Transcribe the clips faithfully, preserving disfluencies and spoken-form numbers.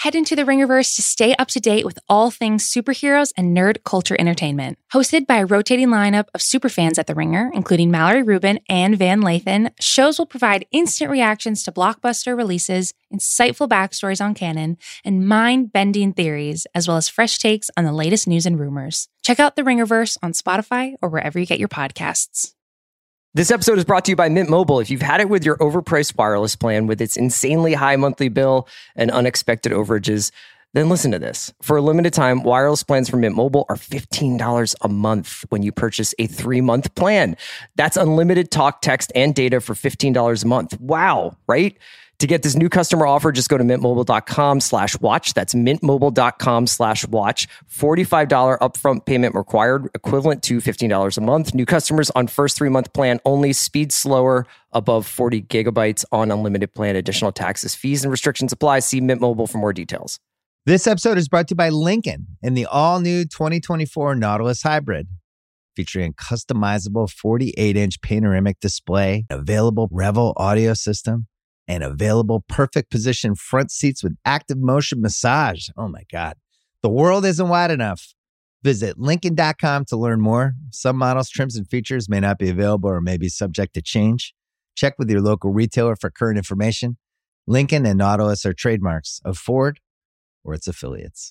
head into the Ringerverse to stay up to date with all things superheroes and nerd culture entertainment. Hosted by a rotating lineup of superfans at The Ringer, including Mallory Rubin and Van Lathan, shows will provide instant reactions to blockbuster releases, insightful backstories on canon, and mind-bending theories, as well as fresh takes on the latest news and rumors. Check out The Ringerverse on Spotify or wherever you get your podcasts. This episode is brought to you by Mint Mobile. If you've had it with your overpriced wireless plan with its insanely high monthly bill and unexpected overages, then listen to this. For a limited time, wireless plans from Mint Mobile are fifteen dollars a month when you purchase a three-month plan. That's unlimited talk, text, and data for fifteen dollars a month. Wow, right? To get this new customer offer, just go to mintmobile.com slash watch. That's mintmobile.com slash watch. forty-five dollars upfront payment required, equivalent to fifteen dollars a month. New customers on first three-month plan only. Speed slower, above forty gigabytes on unlimited plan. Additional taxes, fees, and restrictions apply. See Mint Mobile for more details. This episode is brought to you by Lincoln and the all-new twenty twenty-four Nautilus Hybrid. Featuring a customizable forty-eight inch panoramic display, available Revel audio system, and available perfect position front seats with active motion massage. Oh my God. The world isn't wide enough. Visit Lincoln dot com to learn more. Some models, trims, and features may not be available or may be subject to change. Check with your local retailer for current information. Lincoln and Nautilus are trademarks of Ford or its affiliates.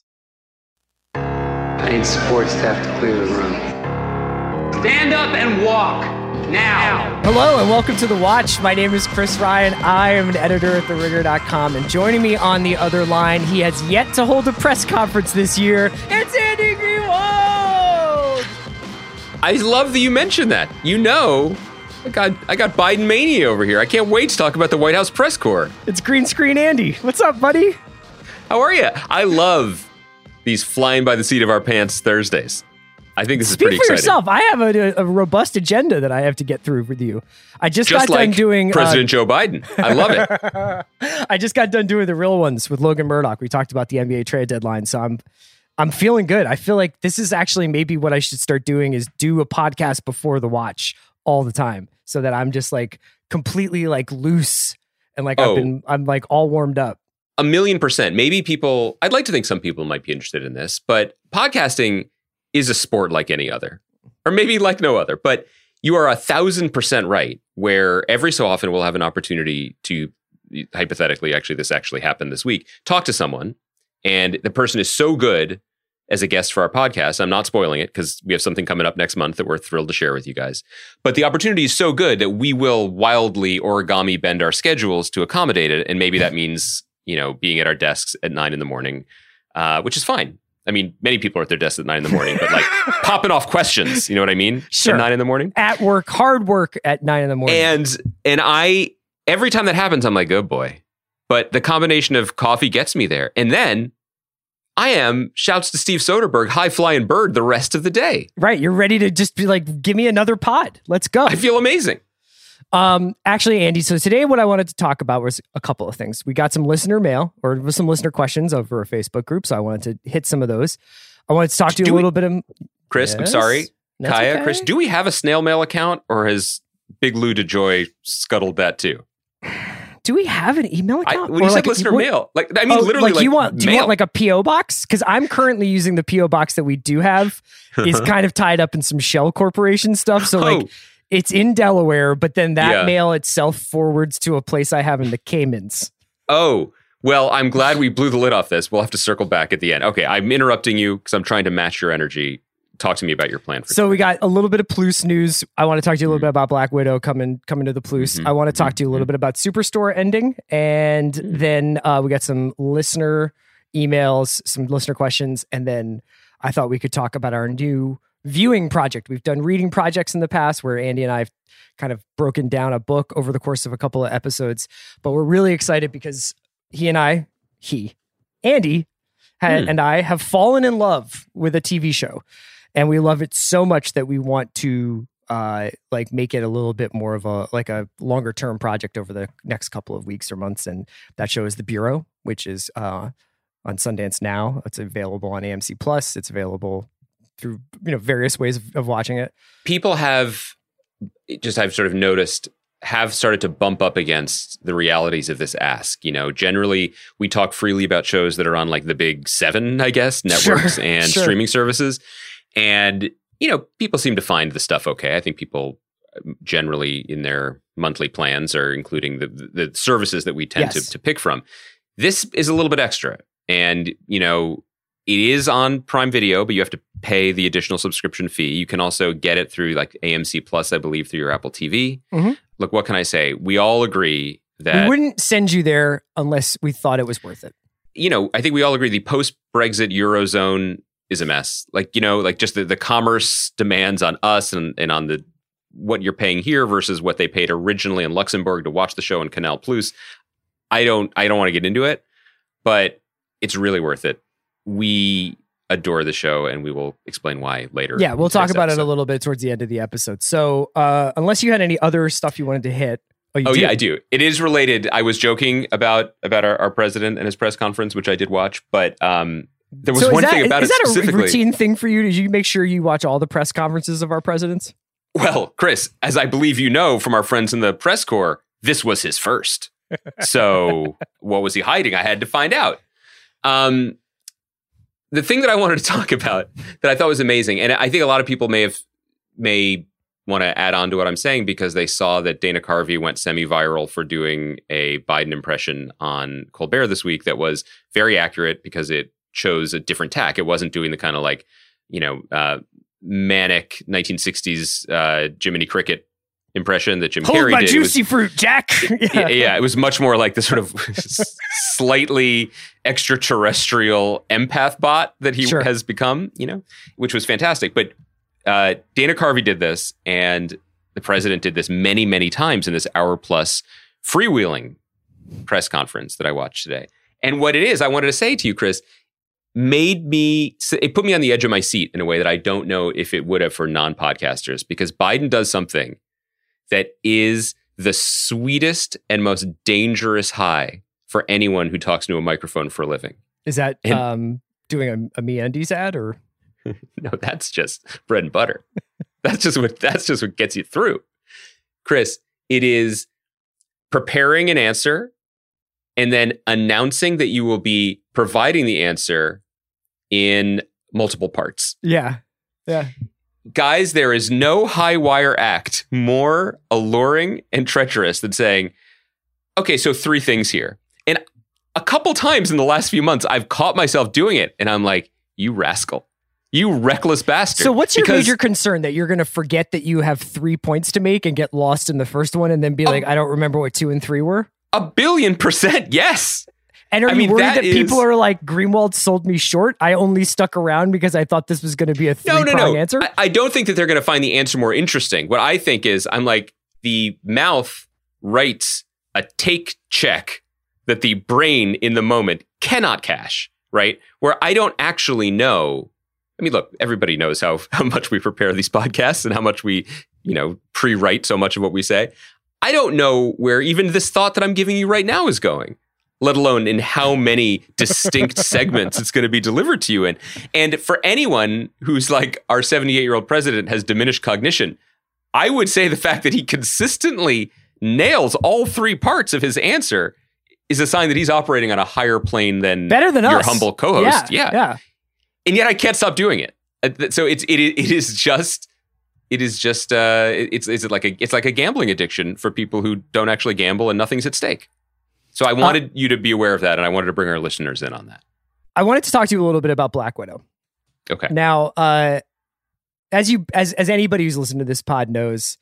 I need support staff to clear the room. Stand up and walk. Now. Hello and welcome to The Watch. My name is Chris Ryan. I am an editor at the ringer dot com, and joining me on the other line, he has yet to hold a press conference this year. It's Andy Greenwald! I love that you mentioned that. You know, I got I got Biden mania over here. I can't wait to talk about the White House press corps. It's Green Screen Andy. What's up, buddy? How are you? I love these flying by the seat of our pants Thursdays. I think this Speak is pretty for exciting. yourself. I have a, a robust agenda that I have to get through with you. I just, just got like done doing President uh, Joe Biden. I love it. I just got done doing the real ones with Logan Murdoch. We talked about the N B A trade deadline, so I'm I'm feeling good. I feel like this is actually maybe what I should start doing is do a podcast before the watch all the time, so that I'm just like completely like loose and like Oh. I've been I'm like all warmed up. A million percent. Maybe people, I'd like to think some people might be interested in this, but podcasting is a sport like any other, or maybe like no other. But you are a thousand percent right, where every so often we'll have an opportunity to, hypothetically, actually, this actually happened this week, talk to someone, and the person is so good as a guest for our podcast. I'm not spoiling it because we have something coming up next month that we're thrilled to share with you guys. But the opportunity is so good that we will wildly origami bend our schedules to accommodate it. And maybe that means, you know, being at our desks at nine in the morning, uh, which is fine. I mean, many people are at their desks at nine in the morning, but like popping off questions, you know what I mean? Sure. At nine in the morning. At work, hard work at nine in the morning. And and I, every time that happens, I'm like, oh boy. But the combination of coffee gets me there. And then I am, shouts to Steve Soderbergh, high flying bird the rest of the day. Right. You're ready to just be like, give me another pod. Let's go. I feel amazing. Um, actually, Andy, so today what I wanted to talk about was a couple of things. We got some listener mail or some listener questions over a Facebook group, so I wanted to hit some of those. I wanted to talk to you Do a we- little bit of... Chris, I'm Yes? sorry. That's Kaya, okay. Chris, do we have a snail mail account, or has Big Lou DeJoy scuttled that too? Do we have an email I, account? when you Or said like a- listener what- mail, like I mean, Oh, literally, like, you want, do you mail. want like a P O box? Because I'm currently using the P O box that we do have is kind of tied up in some Shell Corporation stuff. So like Oh. it's in Delaware, but then that Yeah. mail itself forwards to a place I have in the Caymans. Oh, well, I'm glad we blew the lid off this. We'll have to circle back at the end. Okay, I'm interrupting you because I'm trying to match your energy. Talk to me about your plan for So we got a little bit of Plus news. I want to talk to you a little bit about Black Widow coming coming to the Plus. Mhm. I want to talk to you a little bit about Superstore ending, and then uh, we got some listener emails, some listener questions, and then I thought we could talk about our new viewing project. We've done reading projects in the past where Andy and I have kind of broken down a book over the course of a couple of episodes, but we're really excited because he and I, he, Andy, ha- Hmm. and I have fallen in love with a T V show. And we love it so much that we want to uh, like make it a little bit more of a like a longer term project over the next couple of weeks or months. And that show is The Bureau, which is uh, on Sundance now. It's available on A M C Plus. It's available through you know various ways of, of watching it. people have just I've sort of noticed have started to bump up against the realities of this ask. You know, generally we talk freely about shows that are on like the big seven, I guess, networks sure, and sure. streaming services. And, you know, people seem to find the stuff okay. I think people generally in their monthly plans are including the the services that we tend yes. to, to pick from. This is a little bit extra. And, you know, it is on Prime Video, but you have to pay the additional subscription fee. You can also get it through like A M C Plus, I believe, through your Apple T V. Mm-hmm. Look, what can I say? We all agree that... We wouldn't send you there unless we thought it was worth it. You know, I think we all agree the post-Brexit Eurozone is a mess. Like, you know, like just the, the commerce demands on us and, and on the what you're paying here versus what they paid originally in Luxembourg to watch the show in Canal Plus. I don't, I don't want to get into it, but it's really worth it. We adore the show, and we will explain why later. Yeah, we'll talk about episode. it a little bit towards the end of the episode. So, uh, unless you had any other stuff you wanted to hit, oh, you oh do? yeah, I do. It is related. I was joking about about our, our president and his press conference, which I did watch, but um, there was so one that, thing about is it that specifically. a routine thing for you? Did you make sure you watch all the press conferences of our presidents? Well, Chris, as I believe you know from our friends in the press corps, this was his first. So what was he hiding? I had to find out. Um, the thing that I wanted to talk about that I thought was amazing, and I think a lot of people may have may want to add on to what I'm saying because they saw that Dana Carvey went semi-viral for doing a Biden impression on Colbert this week that was very accurate because it chose a different tack. It wasn't doing the kind of like, you know, uh, manic nineteen sixties uh, Jiminy Cricket impression that Jim Hold Carrey my did. juicy It was, fruit, Jack. yeah. yeah, it was much more like the sort of slightly extraterrestrial empath bot that he Sure. has become, you know, which was fantastic. But uh, Dana Carvey did this, and the president did this many, many times in this hour plus freewheeling press conference that I watched today. And what it is, I wanted to say to you, Chris, made me, it put me on the edge of my seat in a way that I don't know if it would have for non-podcasters, because Biden does something that is the sweetest and most dangerous high for anyone who talks into a microphone for a living. Is that And- um, doing a, a MeUndies ad or? No, that's just bread and butter. That's just what that's just what gets you through. Chris, it is preparing an answer and then announcing that you will be providing the answer in multiple parts. Yeah, yeah. Guys, there is no high wire act more alluring and treacherous than saying, okay, so three things here. And a couple times in the last few months, I've caught myself doing it. And I'm like, you rascal, you reckless bastard. So what's your Because major concern? That you're going to forget that you have three points to make and get lost in the first one and then be Oh. like, I don't remember what two and three were? A billion percent, yes. And are I you mean, worried that that, is- people are like, Greenwald sold me short? I only stuck around because I thought this was going to be a No, three-prong no, no. answer? I, I don't think that they're going to find the answer more interesting. What I think is, I'm like, the mouth writes a take check that the brain in the moment cannot cash, right? Where I don't actually know. I mean, look, everybody knows how, how much we prepare these podcasts and how much we, you know, pre-write so much of what we say. I don't know where even this thought that I'm giving you right now is going, let alone in how many distinct segments it's going to be delivered to you in. And for anyone who's like, our seventy-eight-year-old president has diminished cognition, I would say the fact that he consistently nails all three parts of his answer is a sign that he's operating on a higher plane than Better than your us. humble co-host. Yeah, Yeah. yeah. And yet I can't stop doing it. Uh, So it's it it is just it is just uh it's it's like a it's like a gambling addiction for people who don't actually gamble and nothing's at stake. So I wanted you to be aware of that, and I wanted to bring our listeners in on that. I wanted to talk to you a little bit about Black Widow. Okay. Now, uh, as you as as anybody who's listened to this pod knows,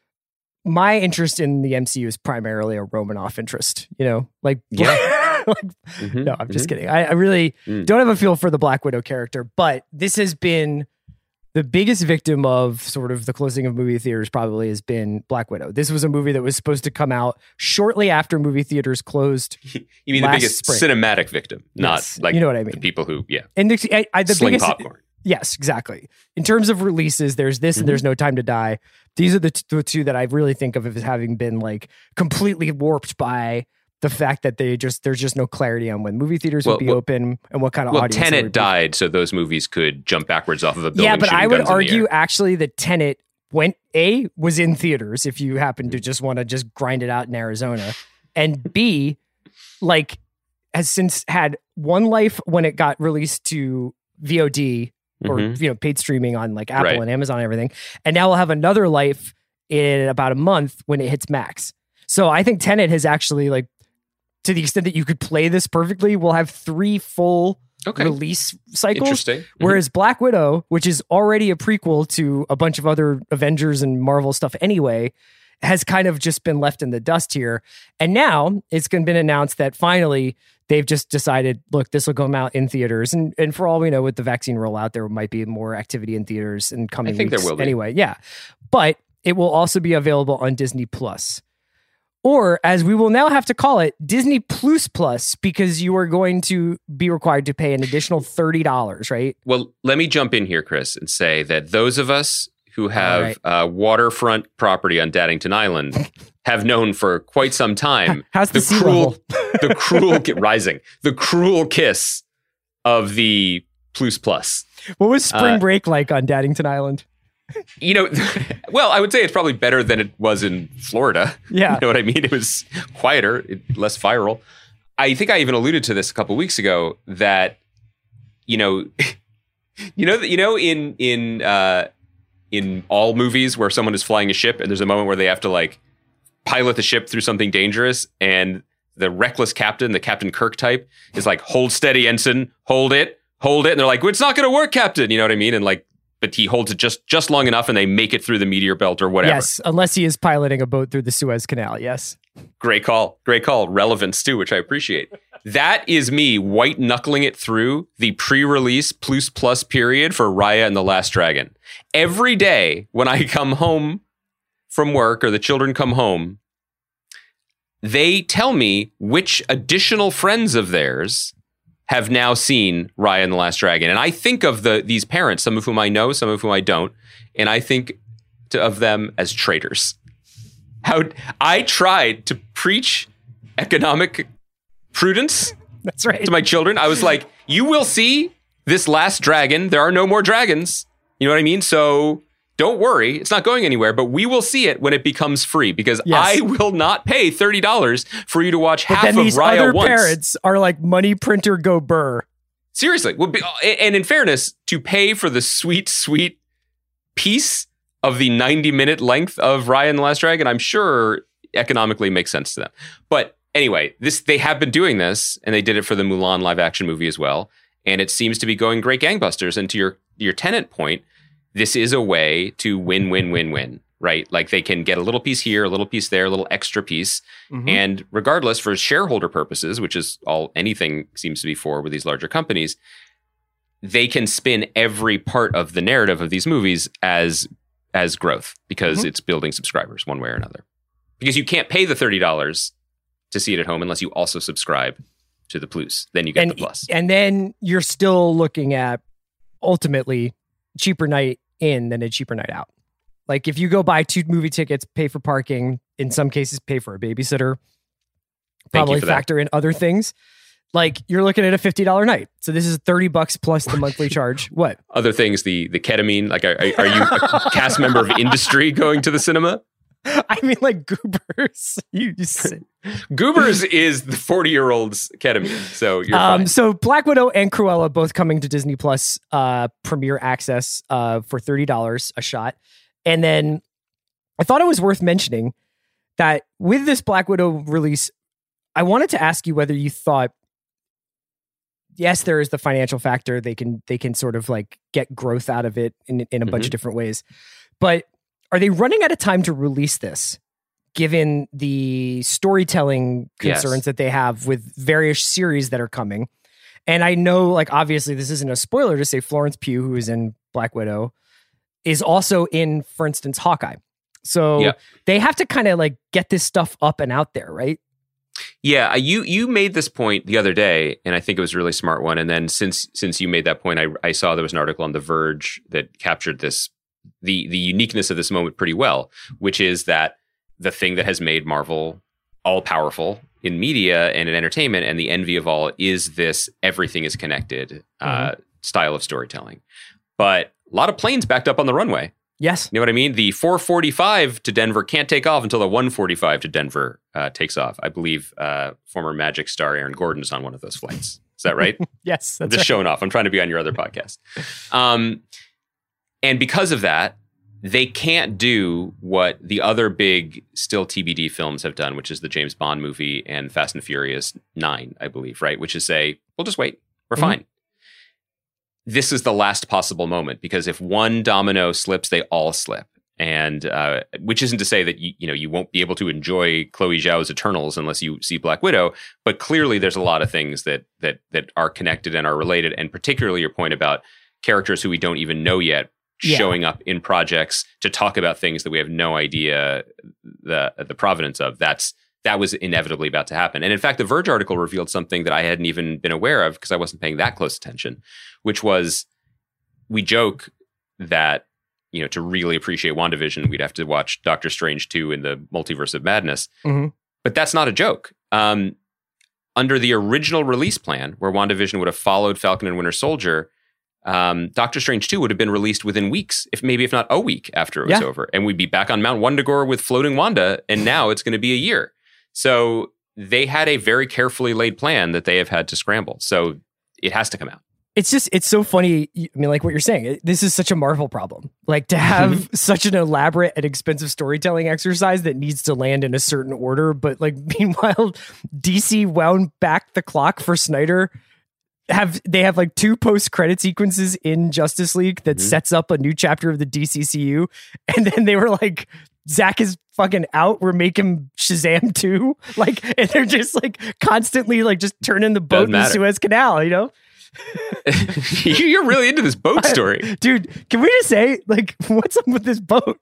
my interest in the M C U is primarily a Romanoff interest. You know, like Yeah. like, Mhm, no, I'm just mhm. kidding. I, I really Mm. don't have a feel for the Black Widow character, but this has been the biggest victim of sort of the closing of movie theaters. Probably has been Black Widow. This was a movie that was supposed to come out shortly after movie theaters closed. You mean the last biggest spring. cinematic victim, not Yes, like you know what I mean. the people who yeah And the, I, I, the sling biggest, popcorn. Yes, exactly. In terms of releases, there's this Mhm. and there's No Time to Die. These are the, t- the two that I really think of as having been like completely warped by the fact that they just there's just no clarity on when movie theaters Well, would be well- open and what kind of Well, audience. Tenet would be. died, so those movies could jump backwards off of a building. Yeah, but shooting I would guns in the argue air. actually that Tenet went A, was in theaters if you happen to just want to just grind it out in Arizona, and B, like has since had one life when it got released to V O D or Mhm. you know paid streaming on like Apple Right. and Amazon and everything, and now we'll have another life in about a month when it hits Max. So I think Tenet has actually, like, to the extent that you could play this perfectly, we'll have three full Okay. release cycles. Interesting. Mhm. Whereas Black Widow, which is already a prequel to a bunch of other Avengers and Marvel stuff anyway, has kind of just been left in the dust here. And now it's been announced that finally they've just decided, look, this will come out in theaters. And and for all we know, with the vaccine rollout, there might be more activity in theaters in coming I think there weeks will be. anyway. Yeah. But it will also be available on Disney Plus. Or, as we will now have to call it, Disney Plus Plus, because you are going to be required to pay an additional thirty dollars, right? Well, let me jump in here, Chris, and say that those of us who have uh, waterfront property on Daddington Island have known for quite some time How's the sea cruel, level? the cruel ki- rising, the cruel kiss of the Plus Plus. What was spring Uh, break like on Daddington Island? You know, well, I would say it's probably better than it was in Florida. Yeah. You know what I mean? It was quieter, it, less viral. I think I even alluded to this a couple weeks ago that, you know, you know that you know in in uh, in all movies where someone is flying a ship and there's a moment where they have to like pilot the ship through something dangerous, and the reckless captain, the Captain Kirk type, is like, "Hold steady, ensign, hold it, hold it," and they're like, "Well, it's not going to work, Captain." You know what I mean? And like, but he holds it just just long enough, and they make it through the meteor belt or whatever. Yes, unless he is piloting a boat through the Suez Canal. Yes. Great call. Great call. Relevance too, which I appreciate. That is me white knuckling it through the pre-release Plus Plus period for Raya and the Last Dragon. Every day when I come home from work or the children come home, they tell me which additional friends of theirs have now seen Raya and the Last Dragon. And I think of the these parents, some of whom I know, some of whom I don't, and I think to, of them as traitors. How I tried to preach economic prudence That's right. to my children. I was like, you will see this last dragon. There are no more dragons. You know what I mean? So don't worry. It's not going anywhere, but we will see it when it becomes free, because Yes. I will not pay thirty dollars for you to watch But half then of these Raya other once. parents are like, money printer go burr. Seriously. Well, be- and in fairness, to pay for the sweet, sweet piece of the ninety minute length of Raya and the Last Dragon, I'm sure economically makes sense to them. But anyway, this they have been doing this, and they did it for the Mulan live action movie as well. And it seems to be going great gangbusters. And to your your Tenet point, this is a way to win, win, win, win, right? Like they can get a little piece here, a little piece there, a little extra piece. Mhm. And regardless, for shareholder purposes, which is all anything seems to be for with these larger companies, they can spin every part of the narrative of these movies as as growth, because Mhm. it's building subscribers one way or another. Because you can't pay the thirty dollars to see it at home unless you also subscribe to the Plus. Then you get And, the Plus. and then you're still looking at ultimately cheaper night in than a cheaper night out. Like if you go buy two movie tickets, pay for parking, in some cases pay for a babysitter, Thank you probably for that. factor in other things. Like you're looking at a fifty dollars night. So this is thirty bucks plus the monthly charge. What? Other things, the the ketamine. Like, are, are you a cast member of industry going to the cinema? I mean, like Goobers. You just Goobers is the forty-year-old's ketamine, so you're um, fine. so Black Widow and Cruella both coming to Disney Plus uh, Premiere Access uh, for thirty dollars a shot. And then I thought it was worth mentioning that with this Black Widow release, I wanted to ask you whether you thought, yes, there is the financial factor. They can they can sort of like get growth out of it in, in a bunch Mhm. of different ways. But are they running out of time to release this, given the storytelling Yes. concerns that they have with various series that are coming? And I know, like, obviously this isn't a spoiler to say Florence Pugh, who is in Black Widow, is also in, for instance, Hawkeye. So Yeah. they have to kind of like get this stuff up and out there, right? Yeah, uh, you you made this point the other day, and I think it was a really smart one. And then since since you made that point, I, I saw there was an article on The Verge that captured this the the uniqueness of this moment pretty well, which is that the thing that has made Marvel all powerful in media and in entertainment and the envy of all is this everything is connected uh, style of storytelling. But a lot of planes backed up on the runway. Yes. You know what I mean? The four forty-five to Denver can't take off until the one forty-five to Denver uh, takes off. I believe uh, former Magic star Aaron Gordon is on one of those flights. Is that right? Yes. I'm That's just right. showing off. I'm trying to be on your other podcast. Um, and because of that, they can't do what the other big still T B D films have done, which is the James Bond movie and Fast and Furious nine, I believe, right? Which is say, we'll just wait. We're mm-hmm. fine. This is the last possible moment, because if one domino slips, they all slip. And uh, which isn't to say that you, you know you won't be able to enjoy Chloe Zhao's Eternals unless you see Black Widow. But clearly, there's a lot of things that that that are connected and are related, and particularly your point about characters who we don't even know yet yeah. showing up in projects to talk about things that we have no idea the the provenance of. That's that was inevitably about to happen. And in fact, the Verge article revealed something that I hadn't even been aware of because I wasn't paying that close attention, which was we joke that, you know, to really appreciate WandaVision, we'd have to watch Doctor Strange two in the Multiverse of Madness. Mm-hmm. But that's not a joke. Um, under the original release plan, where WandaVision would have followed Falcon and Winter Soldier, um, Doctor Strange two would have been released within weeks, if maybe if not a week after it was yeah. over. And we'd be back on Mount Wundagore with floating Wanda, and now it's going to be a year. So they had a very carefully laid plan that they have had to scramble. So it has to come out. It's just, it's so funny. I mean, like what you're saying, this is such a Marvel problem. Like to have such an elaborate and expensive storytelling exercise that needs to land in a certain order. But like, meanwhile, D C wound back the clock for Snyder. Have they have like two post-credit sequences in Justice League that mm-hmm. sets up a new chapter of the D C C U. And then they were like, Zach is fucking out. We're making Shazam two. Like, and they're just like constantly like just turning the boat in the Suez Canal, you know? You're really into this boat story. Dude, can we just say, like, what's up with this boat?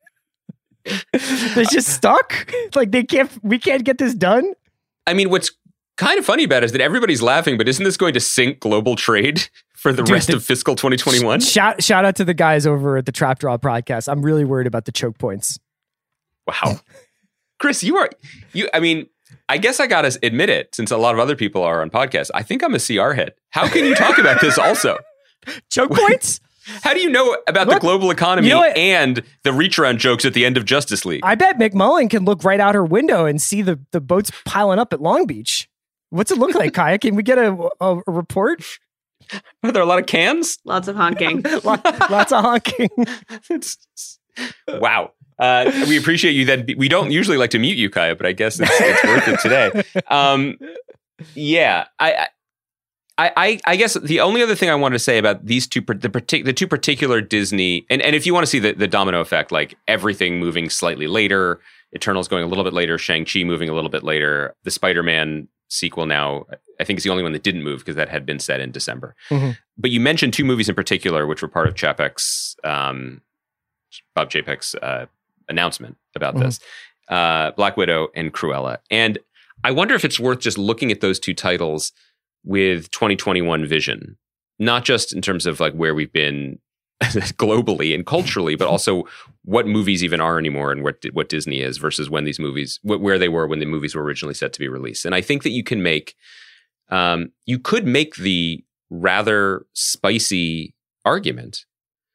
They're just stuck? Like, they can't, we can't get this done? I mean, what's kind of funny about it is that everybody's laughing, but isn't this going to sink global trade for the Dude, rest the, of fiscal twenty twenty-one? Shout, shout out to the guys over at the Trap Draw podcast. I'm really worried about the choke points. Wow. Chris, you are, you, I mean, I guess I got to admit it, since a lot of other people are on podcasts. I think I'm a C R head. How can you talk about this also? Choke points? How do you know about look, the global economy you know and the reach around jokes at the end of Justice League? I bet McMullen can look right out her window and see the, the boats piling up at Long Beach. What's it look like, Kaya? Can we get a, a, a report? Are there a lot of cans? Lots of honking. Lots of honking. It's, wow. Uh, we appreciate you. That we don't usually like to mute you, Kaya, but I guess it's, it's worth it today. Um, yeah, I, I, I, I guess the only other thing I wanted to say about these two, the partic- the two particular Disney, and, and if you want to see the, the domino effect, like everything moving slightly later, Eternals going a little bit later, Shang-Chi moving a little bit later, the Spider-Man sequel now, I think is the only one that didn't move because that had been set in December. Mm-hmm. But you mentioned two movies in particular, which were part of Chapek's, um, Bob Chapek's uh, announcement about mm-hmm. this, uh, Black Widow and Cruella. And I wonder if it's worth just looking at those two titles with twenty twenty-one vision, not just in terms of like where we've been globally and culturally, but also what movies even are anymore and what what Disney is versus when these movies, where they were when the movies were originally set to be released. And I think that you can make, um, you could make the rather spicy argument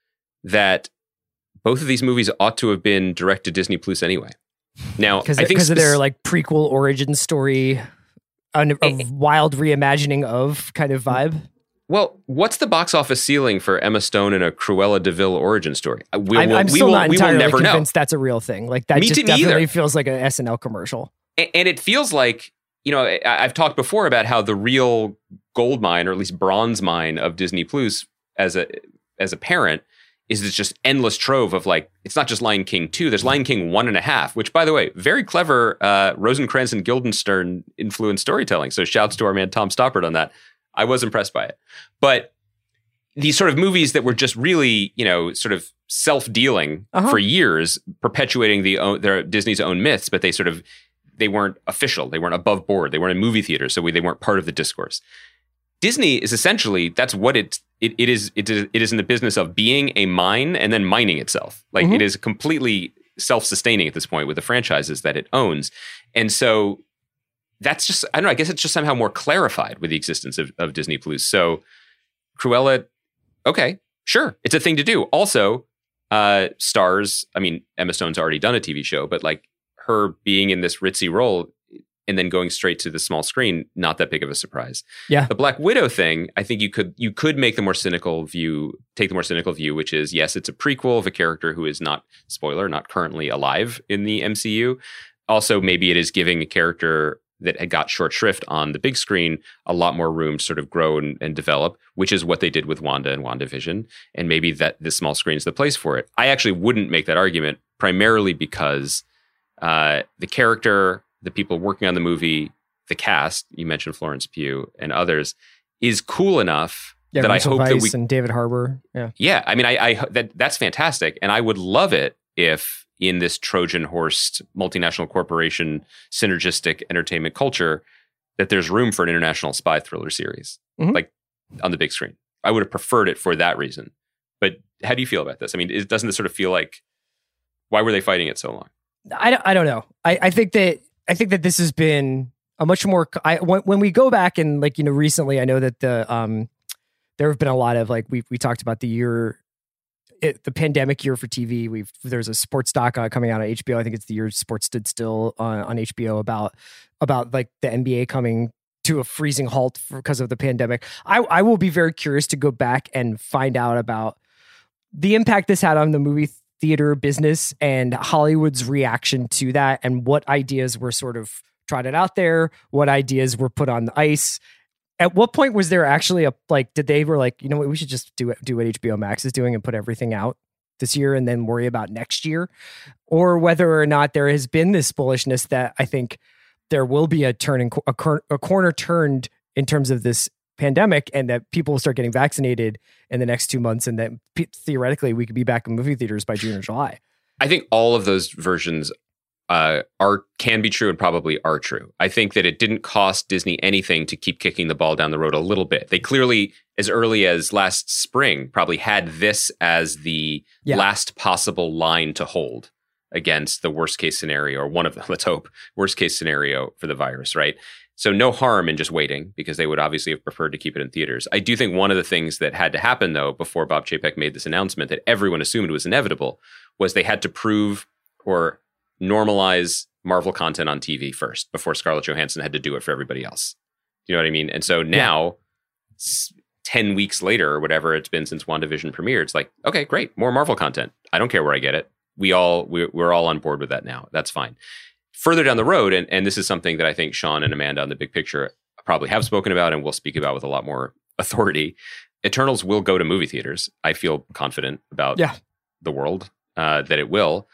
that both of these movies ought to have been direct to Disney Plus anyway. Now, because I think because spe- of their like prequel origin story, a, a wild reimagining of kind of vibe. Well, what's the box office ceiling for Emma Stone in a Cruella de Vil origin story? We'll, I'm, I'm we still will, not we entirely will never convinced know. That's a real thing. Like that Me just too, definitely either. feels like an S N L commercial. And, and it feels like, you know, I, I've talked before about how the real gold mine, or at least bronze mine of Disney Plus as a as a parent, is this just endless trove of like, it's not just Lion King two, there's Lion King one and a half, which by the way, very clever uh, Rosencrantz and Guildenstern influenced storytelling. So shouts to our man Tom Stoppard on that. I was impressed by it. But these sort of movies that were just really, you know, sort of self-dealing uh-huh. for years, perpetuating the own, their Disney's own myths, but they sort of, they weren't official. They weren't above board. They weren't in movie theaters, so we, they weren't part of the discourse. Disney is essentially, that's what it, it, it is. It is it is in the business of being a mine and then mining itself. Like mm-hmm. it is completely self-sustaining at this point with the franchises that it owns. And so that's just, I don't know, I guess it's just somehow more clarified with the existence of, of Disney Plus. So Cruella, okay, sure, it's a thing to do. Also, uh, stars. I mean, Emma Stone's already done a T V show, but like her being in this ritzy role and then going straight to the small screen, not that big of a surprise. Yeah. The Black Widow thing, I think you could you could make the more cynical view, take the more cynical view, which is, yes, it's a prequel of a character who is not, spoiler, not currently alive in the M C U. Also, maybe it is giving a character that had got short shrift on the big screen a lot more room to sort of grow and, and develop, which is what they did with Wanda and WandaVision. And maybe that the small screen is the place for it. I actually wouldn't make that argument, primarily because uh, the character, the people working on the movie, the cast, you mentioned Florence Pugh and others, is cool enough yeah, that Rachel I hope Weisz that we and David Harbour. Yeah, yeah. I mean, I, I that that's fantastic, and I would love it if in this Trojan horse multinational corporation synergistic entertainment culture that there's room for an international spy thriller series, mm-hmm. like on the big screen. I would have preferred it for that reason. But how do you feel about this? I mean, it, doesn't this sort of feel like, why were they fighting it so long? I don't, I don't know. I, I think that I think that this has been a much more. I when, when we go back and like you know recently, I know that the um there have been a lot of like we we talked about the year, it, the pandemic year for T V. We've there's a sports doc uh, coming out on H B O. I think it's the year sports stood still on, on H B O about about like the N B A coming to a freezing halt because of the pandemic. I I will be very curious to go back and find out about the impact this had on the movie theater business and Hollywood's reaction to that, and what ideas were sort of trotted out there, what ideas were put on the ice. At what point was there actually a, like, did they were like, you know what, we should just do it, do what H B O Max is doing and put everything out this year and then worry about next year? Or whether or not there has been this bullishness that I think there will be a turning, a, cor- a corner turned in terms of this pandemic, and that people will start getting vaccinated in the next two months, and that p- theoretically we could be back in movie theaters by June or July. I think all of those versions uh, are can be true and probably are true. I think that it didn't cost Disney anything to keep kicking the ball down the road a little bit. They clearly, as early as last spring, probably had this as the yeah. last possible line to hold against the worst case scenario, or one of them, let's hope, worst case scenario for the virus, right? So no harm in just waiting, because they would obviously have preferred to keep it in theaters. I do think one of the things that had to happen, though, before Bob Chapek made this announcement that everyone assumed was inevitable, was they had to prove or normalize Marvel content on T V first before Scarlett Johansson had to do it for everybody else. You know what I mean? And so now, yeah. ten weeks later or whatever it's been since WandaVision premiered, it's like, okay, great, more Marvel content. I don't care where I get it. We all, we're, we're all on board with that now. That's fine. Further down the road, and, and this is something that I think Sean and Amanda on The Big Picture probably have spoken about and will speak about with a lot more authority, Eternals will go to movie theaters. I feel confident about yeah. the world uh, that it will.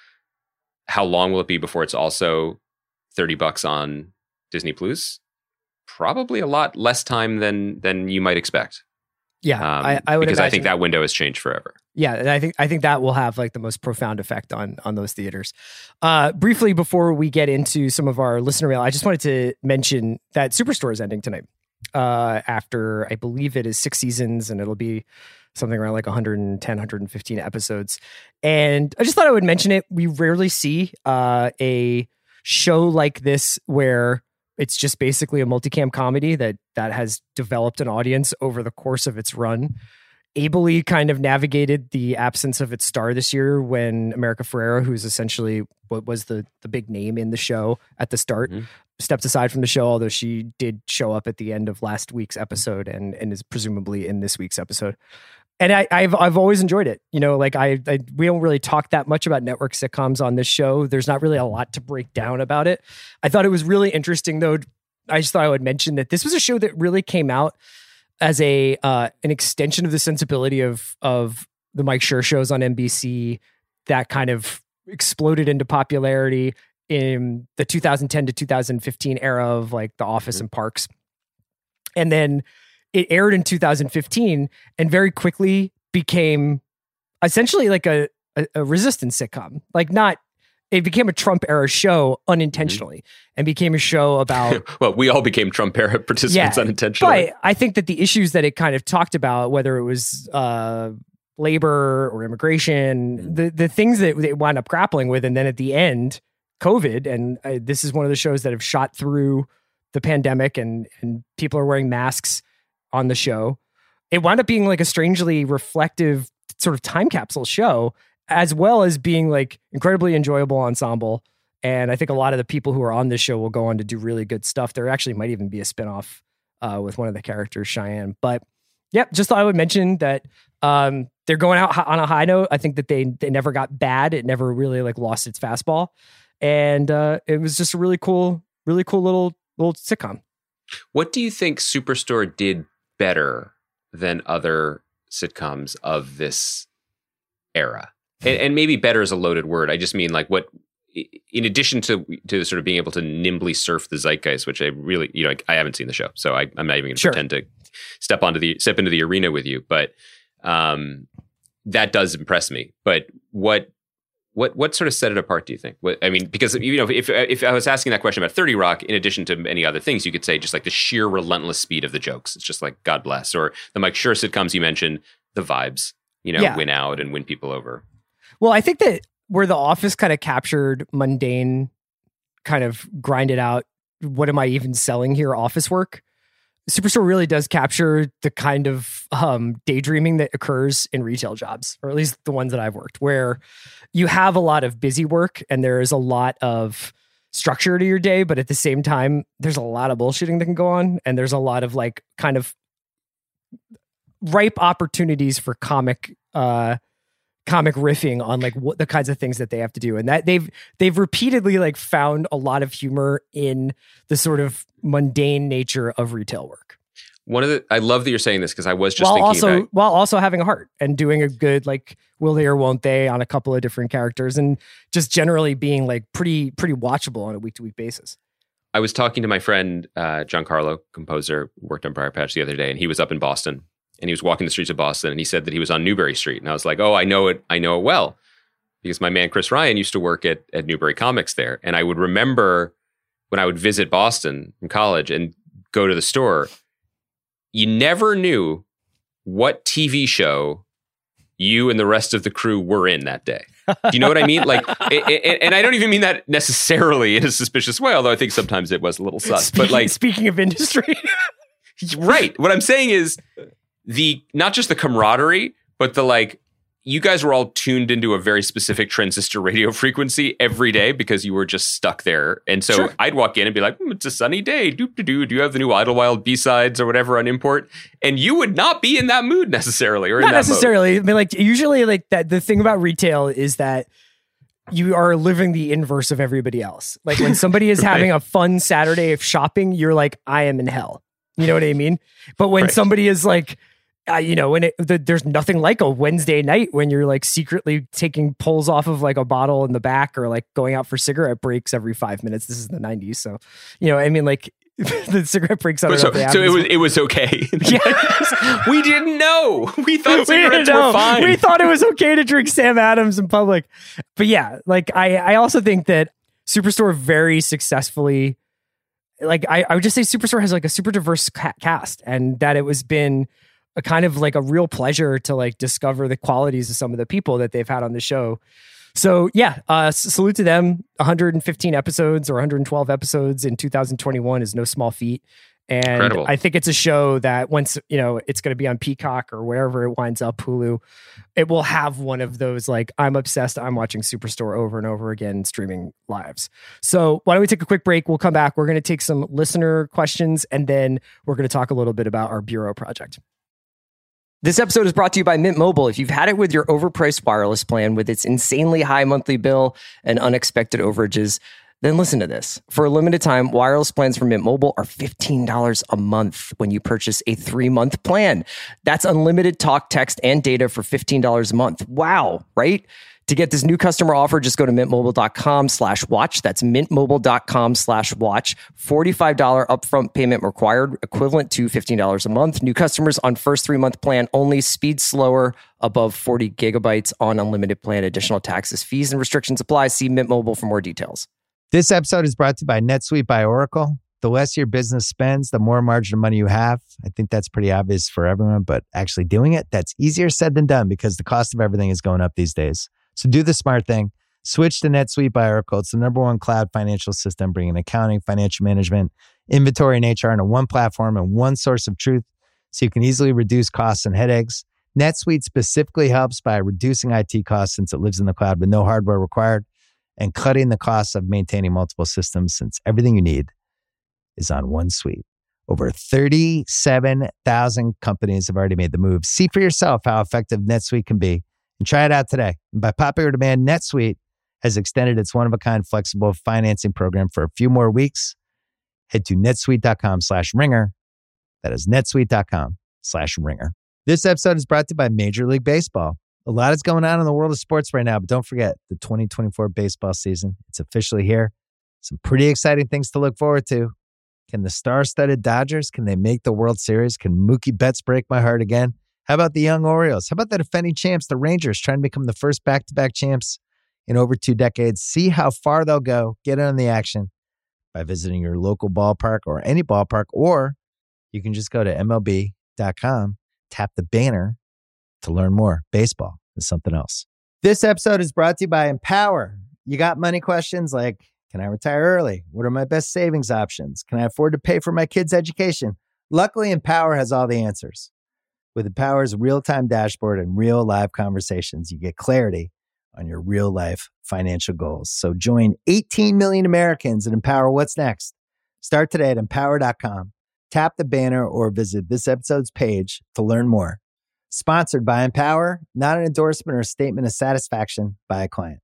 How long will it be before it's also thirty bucks on Disney Plus? Probably a lot less time than than you might expect. Yeah, um, I, I would because imagine. I think that window has changed forever. Yeah, and I think I think that will have like the most profound effect on on those theaters. Uh, briefly, before we get into some of our listener mail, I just wanted to mention that Superstore is ending tonight. Uh, after I believe it is six seasons, and it'll be something around like one hundred ten, one hundred fifteen episodes. And I just thought I would mention it. We rarely see uh, a show like this where it's just basically a multicam comedy that that has developed an audience over the course of its run. Ably kind of navigated the absence of its star this year when America Ferrera, who's essentially what was the the big name in the show at the start, mm-hmm. stepped aside from the show, although she did show up at the end of last week's episode and and is presumably in this week's episode. And I, I've I've always enjoyed it. You know, like I, I we don't really talk that much about network sitcoms on this show. There's not really a lot to break down about it. I thought it was really interesting, though. I just thought I would mention that this was a show that really came out as a uh, an extension of the sensibility of of the Mike Schur shows on N B C that kind of exploded into popularity in the two thousand ten to two thousand fifteen era of like The Office and Parks. And then it aired in two thousand fifteen and very quickly became essentially like a, a, a resistance sitcom. Like not, it became a Trump era show unintentionally mm-hmm. and became a show about... well, we all became Trump era participants yeah, unintentionally. But I think that the issues that it kind of talked about, whether it was uh, labor or immigration, mm-hmm. the, the things that they wound up grappling with, and then at the end, COVID, and uh, this is one of the shows that have shot through the pandemic and, and people are wearing masks on the show. It wound up being like a strangely reflective sort of time capsule show. as well as being like incredibly enjoyable ensemble. And I think a lot of the people who are on this show will go on to do really good stuff. There actually might even be a spinoff uh, with one of the characters, Cheyenne. But yeah, just thought I would mention that um, they're going out on a high note. I think that they they never got bad. It never really like lost its fastball. And uh, it was just a really cool, really cool little little sitcom. What do you think Superstore did better than other sitcoms of this era? And, and maybe better is a loaded word. I just mean like what, in addition to to sort of being able to nimbly surf the zeitgeist, which I really, you know, I haven't seen the show, so I, I'm not even going to Sure. pretend to step onto the step into the arena with you. But um, that does impress me. But what what what sort of set it apart? Do you think? What, I mean, because you know, if if I was asking that question about thirty Rock, in addition to many other things, you could say just like the sheer relentless speed of the jokes. It's just like God bless, or the Mike Schur sitcoms you mentioned, the vibes, you know, Yeah. win out and win people over. Well, I think that where The Office kind of captured mundane, kind of grinded out, what am I even selling here? Office work. Superstore really does capture the kind of um, daydreaming that occurs in retail jobs, or at least the ones that I've worked, where you have a lot of busy work and there is a lot of structure to your day, but at the same time, there's a lot of bullshitting that can go on, and there's a lot of like kind of ripe opportunities for comic uh, comic riffing on like what the kinds of things that they have to do. And that they've, they've repeatedly like found a lot of humor in the sort of mundane nature of retail work. One of the, I love that you're saying this because I was just while thinking also, about, while also having a heart and doing a good, like, will they or won't they on a couple of different characters, and just generally being like pretty, pretty watchable on a week to week basis. I was talking to my friend, uh, Giancarlo, composer, who worked on Briar Patch the other day, and he was up in Boston. And he was walking the streets of Boston, and he said that he was on Newbury Street. And I was like, oh, I know it. I know it well. Because my man, Chris Ryan, used to work at, at Newbury Comics there. And I would remember when I would visit Boston in college and go to the store, you never knew what T V show you and the rest of the crew were in that day. Do you know what I mean? Like, and, and I don't even mean that necessarily in a suspicious way, although I think sometimes it was a little sus. Speaking, but like, speaking of industry, right. What I'm saying is, the not just the camaraderie, but the like, you guys were all tuned into a very specific transistor radio frequency every day because you were just stuck there. And so Sure. I'd walk in and be like, mm, it's a sunny day. Doop to doo. Do you have the new Idlewild B-sides or whatever on import? And you would not be in that mood necessarily, or in not that necessarily. I mean, like usually, like that. The thing about retail is that you are living the inverse of everybody else. Like when somebody is Right. having a fun Saturday of shopping, you're like, I am in hell. You know what I mean? But when Right. somebody is like, Uh, you know, when it, the, there's nothing like a Wednesday night when you're like secretly taking pulls off of like a bottle in the back, or like going out for cigarette breaks every five minutes. This is the nineties. So, you know, I mean, like the cigarette breaks. I don't So, know if they so have it this- was it was okay. Yeah. We didn't know. We thought We cigarettes didn't know. were fine. We thought it was okay to drink Sam Adams in public. But yeah, like I, I also think that Superstore very successfully, like I, I would just say Superstore has like a super diverse ca- cast, and that it was been a kind of like a real pleasure to like discover the qualities of some of the people that they've had on the show. So yeah, uh, s- salute to them. one hundred fifteen episodes or one hundred twelve episodes in two thousand twenty-one is no small feat. And Incredible. I think it's a show that once, you know, it's going to be on Peacock or wherever it winds up, Hulu, it will have one of those, like, I'm obsessed, I'm watching Superstore over and over again streaming lives. So why don't we take a quick break? We'll come back. We're going to take some listener questions, and then we're going to talk a little bit about our Bureau project. This episode is brought to you by Mint Mobile. If you've had it with your overpriced wireless plan with its insanely high monthly bill and unexpected overages, then listen to this. For a limited time, wireless plans from Mint Mobile are fifteen dollars a month when you purchase a three-month plan. That's unlimited talk, text, and data for fifteen dollars a month. Wow, right? To get this new customer offer, just go to mintmobile.com slash watch. That's mintmobile.com slash watch. forty-five dollars upfront payment required, equivalent to fifteen dollars a month. New customers on first three-month plan only. Speed slower, above forty gigabytes on unlimited plan. Additional taxes, fees, and restrictions apply. See Mint Mobile for more details. This episode is brought to you by NetSuite by Oracle. The less your business spends, the more margin of money you have. I think that's pretty obvious for everyone, but actually doing it, that's easier said than done because the cost of everything is going up these days. So do the smart thing. Switch to NetSuite by Oracle. It's the number one cloud financial system, bringing accounting, financial management, inventory, and H R into one platform and one source of truth so you can easily reduce costs and headaches. NetSuite specifically helps by reducing I T costs since it lives in the cloud with no hardware required, and cutting the costs of maintaining multiple systems since everything you need is on one suite. Over thirty-seven thousand companies have already made the move. See for yourself how effective NetSuite can be and try it out today. And by popular demand, NetSuite has extended its one-of-a-kind flexible financing program for a few more weeks. Head to netsuite.com slash ringer. That is netsuite.com slash ringer. This episode is brought to you by Major League Baseball. A lot is going on in the world of sports right now, but don't forget the twenty twenty-four baseball season. It's officially here. Some pretty exciting things to look forward to. Can the star-studded Dodgers, can they make the World Series? Can Mookie Betts break my heart again? How about the young Orioles? How about the defending champs, the Rangers, trying to become the first back-to-back champs in over two decades? See how far they'll go. Get in on the action by visiting your local ballpark or any ballpark, or you can just go to M L B dot com, tap the banner to learn more. Baseball is something else. This episode is brought to you by Empower. You got money questions like, can I retire early? What are my best savings options? Can I afford to pay for my kids' education? Luckily, Empower has all the answers. With Empower's real-time dashboard and real live conversations, you get clarity on your real-life financial goals. So join eighteen million Americans and Empower What's Next. Start today at empower dot com. Tap the banner or visit this episode's page to learn more. Sponsored by Empower, not an endorsement or a statement of satisfaction by a client.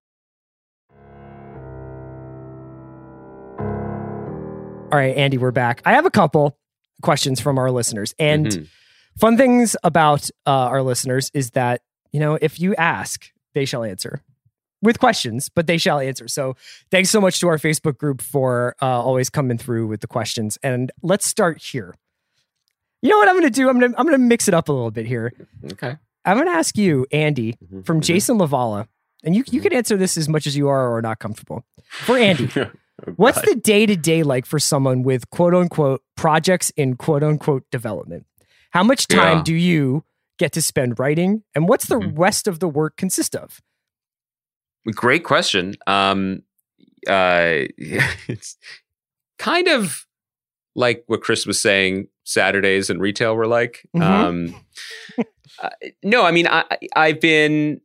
All right, Andy, we're back. I have a couple questions from our listeners. And mm-hmm. fun things about uh, our listeners is that, you know, if you ask, they shall answer with questions, but they shall answer. So thanks so much to our Facebook group for uh, always coming through with the questions. And let's start here. You know what I'm going to do? I'm going to I'm going to mix it up a little bit here. Okay. I'm going to ask you, Andy, mm-hmm. from mm-hmm. Jason Lavala, and you, you can answer this as much as you are or not comfortable. For Andy, oh, what's the day-to-day like for someone with quote-unquote projects in quote-unquote development? How much time yeah. do you get to spend writing, and what's the mm-hmm. rest of the work consist of? Great question. Um, uh, it's kind of like what Chris was saying, Saturdays in retail were like. Mm-hmm. Um, uh, no, I mean, I, I've been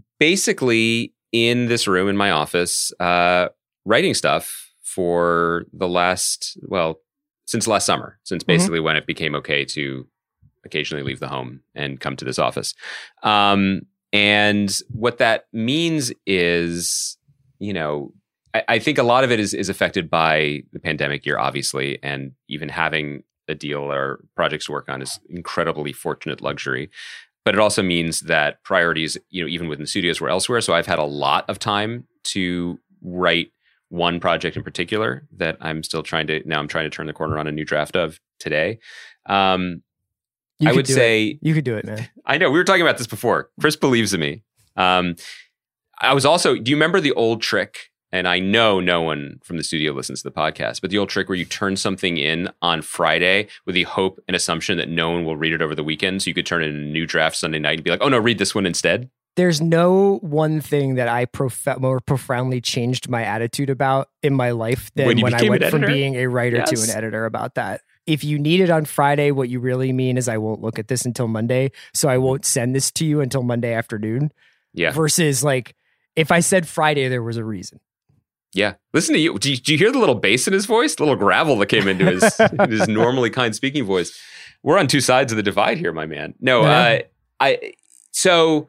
basically in this room in my office uh, writing stuff for the last, well, since last summer, since basically mm-hmm. when it became okay to occasionally leave the home and come to this office. Um, and what that means is, you know, I, I think a lot of it is, is affected by the pandemic year, obviously, and even having a deal or projects to work on is incredibly fortunate luxury. But it also means that priorities, you know, even within studios were elsewhere. So I've had a lot of time to write one project in particular that I'm still trying to, now I'm trying to turn the corner on a new draft of today. Um, You I would say it. You could do it, man. I know. We were talking about this before. Chris believes in me. Um, I was also, do you remember the old trick? And I know no one from the studio listens to the podcast, but the old trick where you turn something in on Friday with the hope and assumption that no one will read it over the weekend. So you could turn it in a new draft Sunday night and be like, oh no, read this one instead. There's no one thing that I prof- more profoundly changed my attitude about in my life than when, when I went from being a writer yes. to an editor about that. If you need it on Friday, what you really mean is I won't look at this until Monday. So I won't send this to you until Monday afternoon. Yeah. Versus like, if I said Friday, there was a reason. Yeah. Listen to you. Do, you. do you hear the little bass in his voice? The little gravel that came into his, his normally kind speaking voice. We're on two sides of the divide here, my man. No, yeah. uh, I, so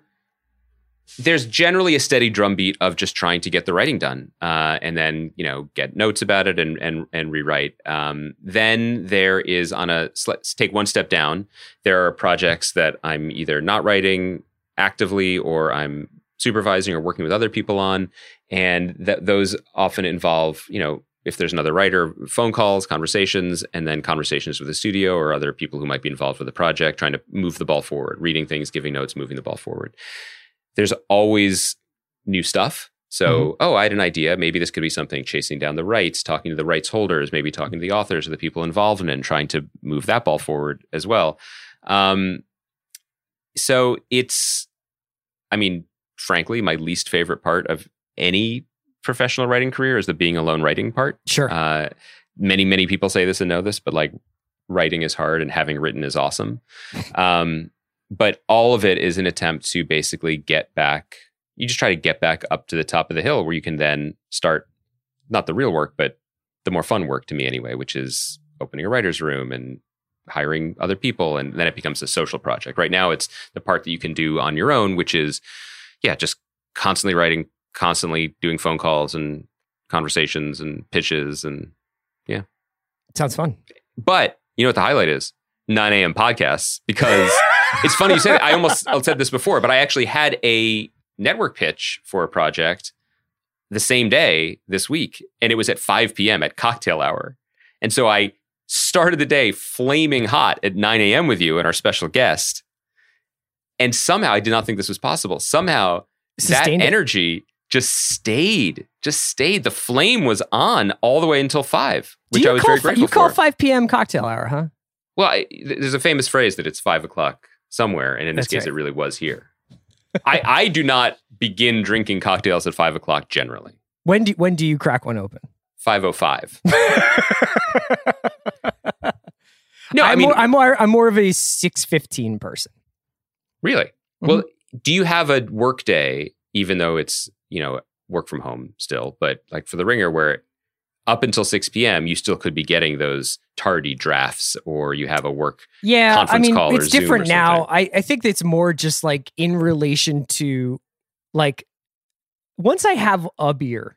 there's generally a steady drumbeat of just trying to get the writing done, uh, and then, you know, get notes about it and and and rewrite. Um, then there is on a let's take one step down. There are projects that I'm either not writing actively or I'm supervising or working with other people on, and that those often involve, you know, if there's another writer, phone calls, conversations, and then conversations with the studio or other people who might be involved with the project, trying to move the ball forward, reading things, giving notes, moving the ball forward. There's always new stuff. So, mm-hmm. oh, I had an idea. Maybe this could be something, chasing down the rights, talking to the rights holders, maybe talking to the authors or the people involved in it and trying to move that ball forward as well. Um, so it's, I mean, frankly, my least favorite part of any professional writing career is the being alone writing part. Sure. Uh, many, many people say this and know this, but like writing is hard and having written is awesome. Um, but all of it is an attempt to basically get back. You just try to get back up to the top of the hill where you can then start, not the real work, but the more fun work to me anyway, which is opening a writer's room and hiring other people. And then it becomes a social project. Right now, it's the part that you can do on your own, which is, yeah, just constantly writing, constantly doing phone calls and conversations and pitches. And yeah. Sounds fun. But you know what the highlight is? nine a.m. podcasts, because it's funny you said it. I almost I said this before, but I actually had a network pitch for a project the same day this week, and it was at five p.m. at cocktail hour. And so I started the day flaming hot at nine a.m. with you and our special guest. And somehow I did not think this was possible. Somehow Sustained that it. energy just stayed, just stayed. The flame was on all the way until five, which Do you I was call very fi- grateful You call for. five p.m. cocktail hour, huh? Well, I, there's a famous phrase that it's five o'clock somewhere, and in this That's case, right. it really was here. I, I do not begin drinking cocktails at five o'clock generally. When do when do you crack one open? Five oh five. No, I I'm mean, more, I'm more I'm more of a six fifteen person. really. Mm-hmm. Well, do you have a work day, even though it's, you know, work from home still, but like for the Ringer, where up until six p.m. you still could be getting those tardy drafts, or you have a work Yeah, conference I mean, call or it's Zoom or different now. something. I, I think it's more just like in relation to like once I have a beer,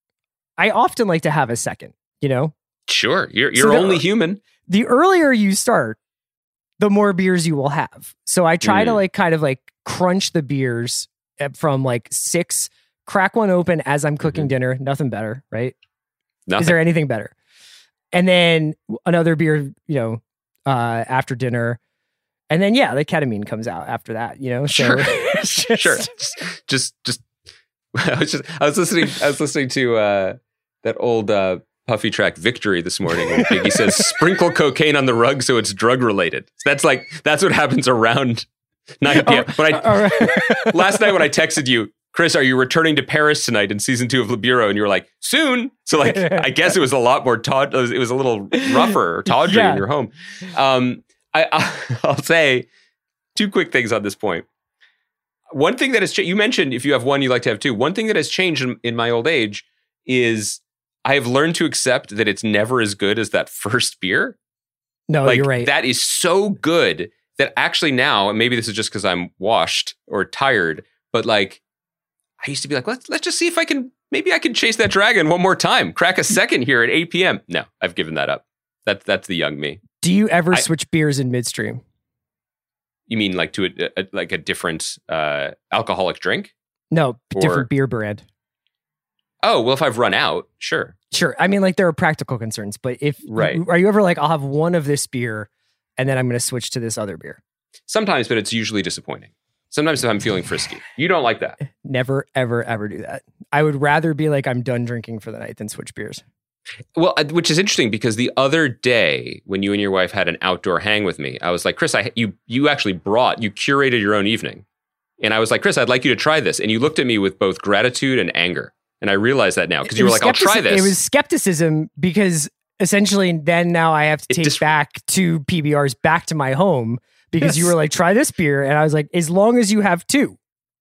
I often like to have a second, you know? Sure, you're you're So the- only human. The earlier you start, the more beers you will have. So I try to Mm. like kind of like crunch the beers at- from like six, crack one open as I'm cooking Mhm. dinner. Nothing better, right? Nothing. Is there anything better? And then another beer, you know, uh, after dinner. And then, yeah, the ketamine comes out after that, you know? So Sure. it's just- Sure. Just, just, just I was just, I was listening, I was listening to uh, that old uh, Puffy track Victory this morning. Where Biggie says, sprinkle cocaine on the rug so it's drug related. So that's like, that's what happens around nine p.m. When I, All right. last night when I texted you, Chris, are you returning to Paris tonight in season two of Le Bureau? And you were like, soon. So like, I guess it was a lot more, tawd- it was a little rougher or tawdry Yeah. in your home. Um, I, I, I'll say two quick things on this point. One thing that has changed, you mentioned if you have one, you like to have two. One thing that has changed in, in my old age is I have learned to accept that it's never as good as that first beer. No, like you're right. that is so good that actually now, and maybe this is just because I'm washed or tired, but like I used to be like, let's let's just see if I can, maybe I can chase that dragon one more time, crack a second here at eight p.m. No, I've given that up. That that's the young me. Do you ever I- switch beers in midstream? You mean like to a, a like a different uh, alcoholic drink? No, Or- different beer brand. Oh, well, if I've run out, sure. Sure. I mean, like there are practical concerns, but if Right. are you ever like, I'll have one of this beer and then I'm going to switch to this other beer? Sometimes, but it's usually disappointing. Sometimes if I'm feeling frisky. You don't like that. Never, ever, ever do that. I would rather be like, I'm done drinking for the night than switch beers. Well, uh, which is interesting because the other day when you and your wife had an outdoor hang with me, I was like, Chris, I you you actually brought, you curated your own evening. And I was like, Chris, I'd like you to try this. And you looked at me with both gratitude and anger. And I realize that now because you It were was like, I'll try skeptici- this. It was skepticism because essentially then now I have to It take dis- back two P B Rs back to my home because you Yes. were like, try this beer. And I was like, as long as you have two.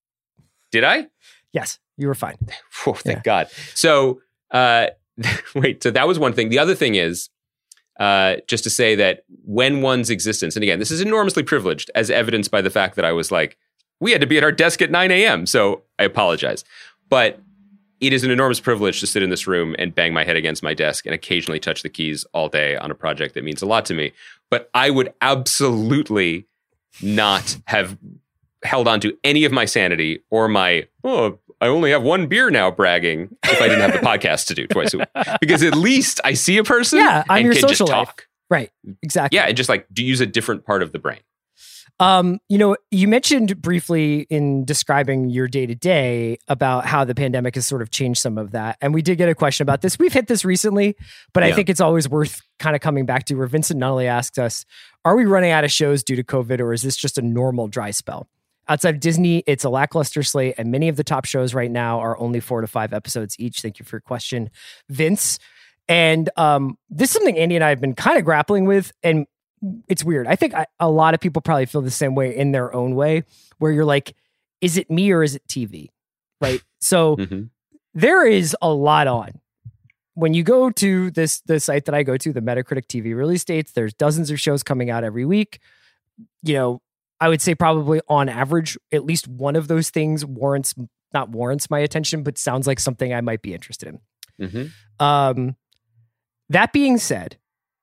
Did I? Yes, you were fine. Oh, thank Yeah. God. So, uh, wait, so that was one thing. The other thing is uh, just to say that when one's existence, and again, this is enormously privileged as evidenced by the fact that I was like, we had to be at our desk at nine a.m. So I apologize. But it is an enormous privilege to sit in this room and bang my head against my desk and occasionally touch the keys all day on a project that means a lot to me. But I would absolutely not have held on to any of my sanity or my, oh, I only have one beer now bragging if I didn't have the podcast to do twice a week. Because at least I see a person Yeah, on and your can social just life. talk. Right. Exactly. Yeah, and just like do use a different part of the brain. Um, you know, you mentioned briefly in describing your day to day about how the pandemic has sort of changed some of that. And we did get a question about this. We've hit this recently, but I Yeah. think it's always worth kind of coming back to where Vincent Nunnally asks us, are we running out of shows due to COVID or is this just a normal dry spell? Outside of Disney, it's a lackluster slate, and many of the top shows right now are only four to five episodes each. Thank you for your question, Vince. And um, this is something Andy and I have been kind of grappling with. And it's weird. I think I, a lot of people probably feel the same way in their own way, where you're like, is it me or is it T V? Right. So Mm-hmm. there is a lot on. When you go to this the site that I go to, the Metacritic T V release dates, there's dozens of shows coming out every week. You know, I would say probably on average, at least one of those things warrants, not warrants my attention, but sounds like something I might be interested in. Mm-hmm. Um, that being said,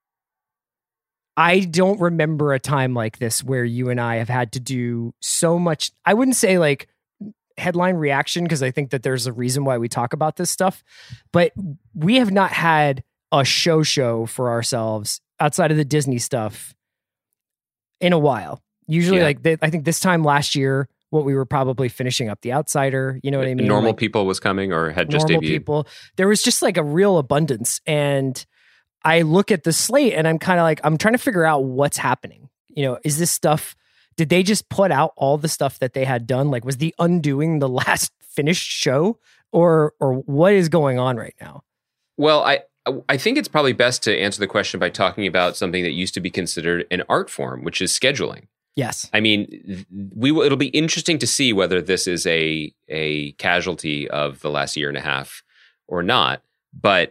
I don't remember a time like this where you and I have had to do so much. I wouldn't say like headline reaction, because I think that there's a reason why we talk about this stuff, but we have not had a show show for ourselves outside of the Disney stuff in a while. Usually, Yeah. like they, I think this time last year, what we were probably finishing up The Outsider. You know what I mean? Normal Like, People was coming or had just Normal debuted. People. There was just like a real abundance, and I look at the slate and I'm kind of like, I'm trying to figure out what's happening. You know, is this stuff? Did they just put out all the stuff that they had done? Like, was The Undoing the last finished show, or or what is going on right now? Well, I I think it's probably best to answer the question by talking about something that used to be considered an art form, which is scheduling. Yes. I mean, we will, it'll be interesting to see whether this is a a casualty of the last year and a half or not. But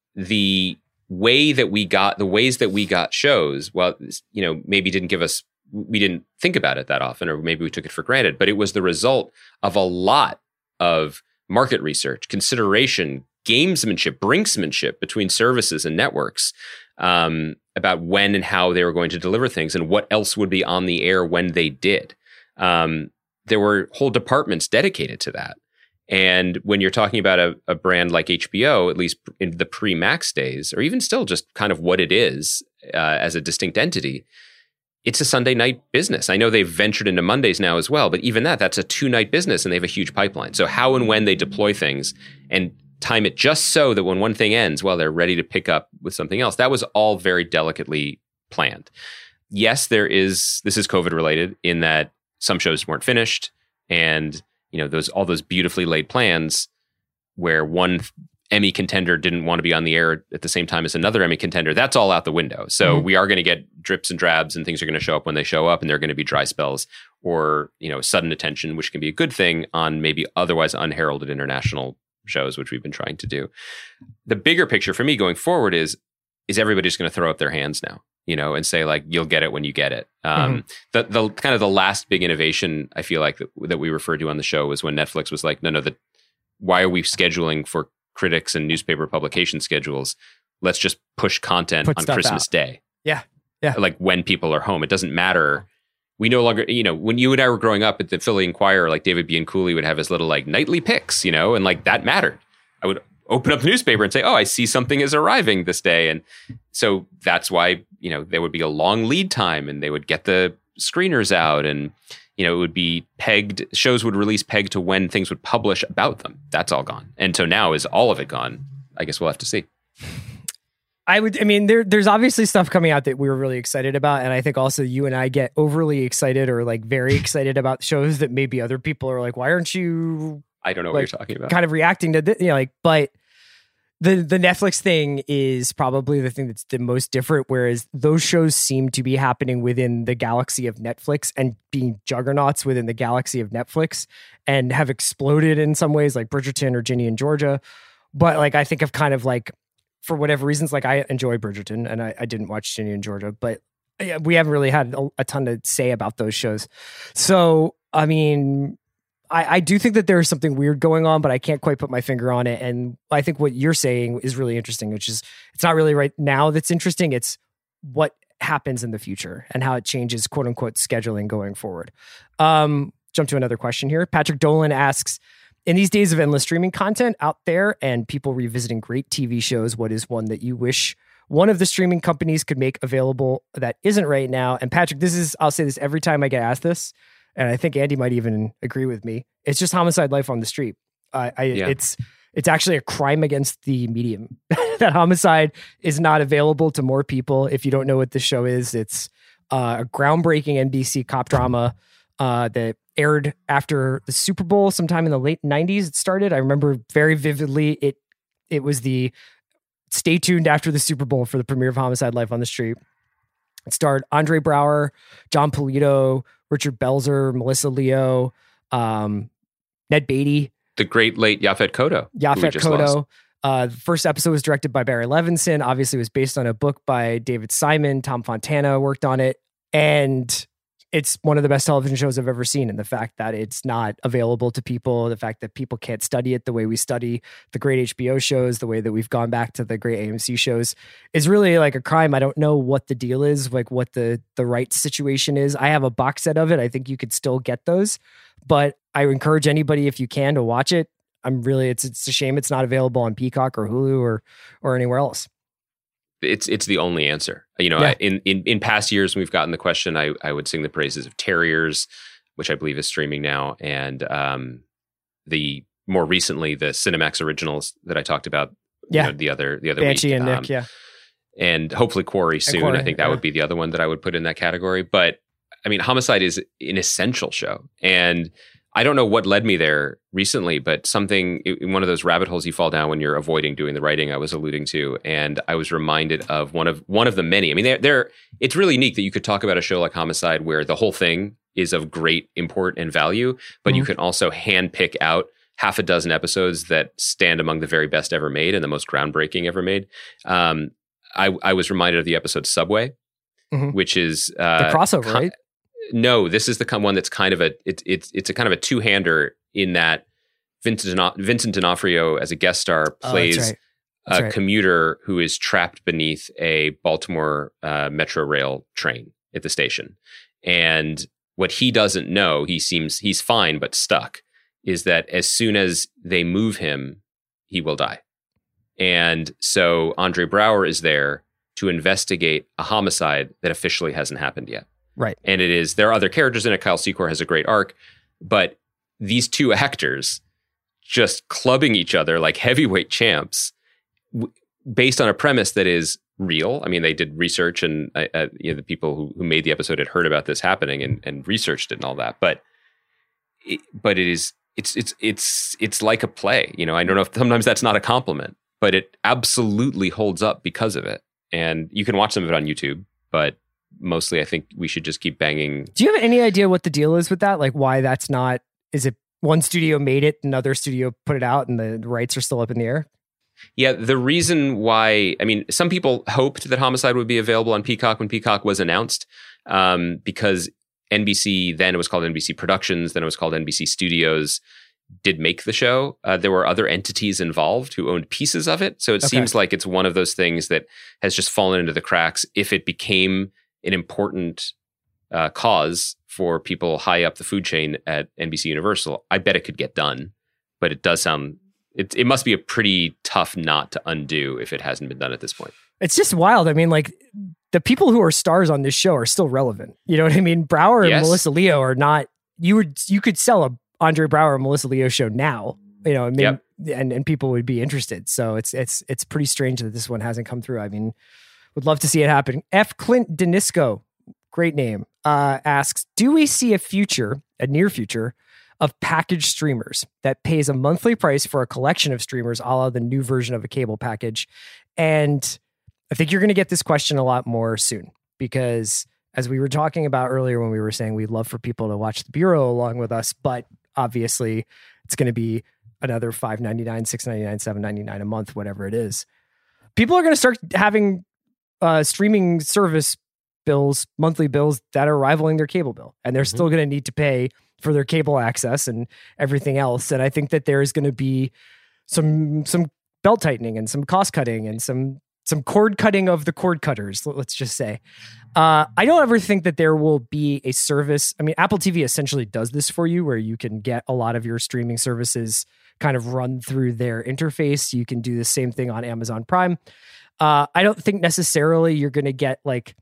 the way that we got the ways that we got shows, well, you know, maybe didn't give us, we didn't think about it that often, or maybe we took it for granted. But it was the result of a lot of market research, consideration, gamesmanship, brinksmanship between services and networks. Um, about when and how they were going to deliver things and what else would be on the air when they did. Um, there were whole departments dedicated to that. And when you're talking about a, a brand like H B O, at least in the pre-Max days, or even still just kind of what it is uh, as a distinct entity, it's a Sunday night business. I know they've ventured into Mondays now as well, but even that, that's a two-night business and they have a huge pipeline. So how and when they deploy things and time it just so that when one thing ends, well, they're ready to pick up with something else. That was all very delicately planned. Yes, there is, this is COVID related in that some shows weren't finished, and, you know, those, all those beautifully laid plans where one Emmy contender didn't want to be on the air at the same time as another Emmy contender, that's all out the window. So mm-hmm. we are going to get drips and drabs, and things are going to show up when they show up, and there are going to be dry spells or, you know, sudden attention, which can be a good thing on maybe otherwise unheralded international shows, which we've been trying to do. The bigger picture for me going forward is, is everybody just going to throw up their hands now, you know, and say like, you'll get it when you get it. Um, mm-hmm. the, the kind of the last big innovation I feel like that, that we referred to on the show was when Netflix was like, no, no, the, why are we scheduling for critics and newspaper publication schedules? Let's just push content Put on Christmas out. Day. Yeah. Yeah. Like when people are home, it doesn't matter. We no longer, you know, when you and I were growing up at the Philly Inquirer, like David Bianculli would have his little like nightly picks, you know, and like that mattered. I would open up the newspaper and say, oh, I see something is arriving this day. And so that's why, you know, there would be a long lead time and they would get the screeners out, and, you know, it would be pegged, shows would release pegged to when things would publish about them. That's all gone. And so now is all of it gone? I guess we'll have to see. I would, I mean, there, there's obviously stuff coming out that we were really excited about. And I think also you and I get overly excited or like very excited about shows that maybe other people are like, why aren't you? I don't know like, what you're talking about. Kind of reacting to, th- you know, like, but the, the Netflix thing is probably the thing that's the most different. Whereas those shows seem to be happening within the galaxy of Netflix and being juggernauts within the galaxy of Netflix and have exploded in some ways, like Bridgerton or Ginny and Georgia. But like, I think of kind of like, for whatever reasons, like I enjoy Bridgerton and I, I didn't watch Ginny and Georgia, but we haven't really had a, a ton to say about those shows. So, I mean, I, I do think that there's something weird going on, but I can't quite put my finger on it. And I think what you're saying is really interesting, which is it's not really right now that's interesting. It's what happens in the future and how it changes, quote unquote, scheduling going forward. Um, jump to another question here. Patrick Dolan asks, in these days of endless streaming content out there and people revisiting great T V shows, what is one that you wish one of the streaming companies could make available that isn't right now? And Patrick, this is, I'll say this every time I get asked this, and I think Andy might even agree with me. It's just Homicide: Life on the Street. Uh, I, Yeah. It's it's actually a crime against the medium that Homicide is not available to more people. If you don't know what the show is, it's uh, a groundbreaking N B C cop drama uh, that aired after the Super Bowl sometime in the late nineties. It started. I remember very vividly. It it was the stay tuned after the Super Bowl for the premiere of Homicide: Life on the Street. It starred Andre Braugher, John Polito, Richard Belzer, Melissa Leo, um, Ned Beatty. The great late Yaphet Kotto. Yaphet Kotto. Uh, the first episode was directed by Barry Levinson. Obviously, it was based on a book by David Simon. Tom Fontana worked on it. And it's one of the best television shows I've ever seen. And the fact that it's not available to people, the fact that people can't study it the way we study the great H B O shows, the way that we've gone back to the great A M C shows, is really like a crime. I don't know what the deal is, like what the, the rights situation is. I have a box set of it. I think you could still get those, but I encourage anybody, if you can, to watch it. I'm really, it's it's a shame it's not available on Peacock or Hulu or or anywhere else. It's it's the only answer. You know, Yeah. I, in, in in past years when we've gotten the question, I I would sing the praises of Terriers, which I believe is streaming now, and um, the more recently the Cinemax originals that I talked about. Yeah. You know, the other the other Banshee week, and Nick, um, yeah. and hopefully Quarry soon. Quarry, I think that yeah. would be the other one that I would put in that category. But I mean, Homicide is an essential show, and I don't know what led me there recently, but something in one of those rabbit holes you fall down when you're avoiding doing the writing I was alluding to, and I was reminded of one of one of the many. I mean, they're, they're it's really neat that you could talk about a show like Homicide where the whole thing is of great import and value, but Mm-hmm. you can also handpick out half a dozen episodes that stand among the very best ever made and the most groundbreaking ever made. Um, I, I was reminded of the episode Subway, Mhm. which is The uh, crossover, con- right? No, this is the kind- one that's kind of a it's it's it's a kind of a two hander in that Vincent D'Ono- Vincent D'Onofrio as a guest star Oh, plays that's right. That's a right. commuter who is trapped beneath a Baltimore uh, Metro Rail train at the station, and what he doesn't know, he seems he's fine but stuck, is that as soon as they move him, he will die, and so Andre Braugher is there to investigate a homicide that officially hasn't happened yet. Right. And it is, there are other characters in it. Kyle Secor has a great arc, but these two actors just clubbing each other like heavyweight champs w- based on a premise that is real. I mean, they did research and uh, uh, you know, the people who, who made the episode had heard about this happening and, and researched it and all that. But, it, but it is, it's, it's, it's, it's like a play, you know, I don't know if sometimes that's not a compliment, but it absolutely holds up because of it. And you can watch some of it on YouTube, but mostly I think we should just keep banging. Do you have any idea what the deal is with that? Like why that's not, is it one studio made it, another studio put it out and the rights are still up in the air? Yeah, the reason why, I mean, some people hoped that Homicide would be available on Peacock when Peacock was announced, um, because N B C, then it was called N B C Productions, then it was called N B C Studios, did make the show. Uh, there were other entities involved who owned pieces of it. So it Okay. seems like it's one of those things that has just fallen into the cracks. If it became an important uh, cause for people high up the food chain at N B C Universal, I bet it could get done. But it does sound, it, it must be a pretty tough knot to undo if it hasn't been done at this point. It's just wild. I mean, like the people who are stars on this show are still relevant. You know what I mean? Braugher and Yes. Melissa Leo are not, you would, you could sell a Andre Braugher and Melissa Leo show now, you know, I mean, Yep. and, and people would be interested. So it's, it's, it's pretty strange that this one hasn't come through. I mean, would love to see it happen. F. Clint Denisco, great name, uh, asks, do we see a future, a near future, of packaged streamers that pays a monthly price for a collection of streamers, a la the new version of a cable package? And I think you're going to get this question a lot more soon, because as we were talking about earlier when we were saying we'd love for people to watch The Bureau along with us, but obviously it's going to be another five ninety-nine, six ninety-nine, seven ninety-nine a month, whatever it is. People are going to start having uh, streaming service bills, monthly bills that are rivaling their cable bill. And they're Mm-hmm. still going to need to pay for their cable access and everything else. And I think that there is going to be some some belt tightening and some cost cutting and some some cord cutting of the cord cutters, let's just say. Uh, I don't ever think that there will be a service. I mean, Apple T V essentially does this for you, where you can get a lot of your streaming services kind of run through their interface. You can do the same thing on Amazon Prime. Uh, I don't think necessarily you're going to get like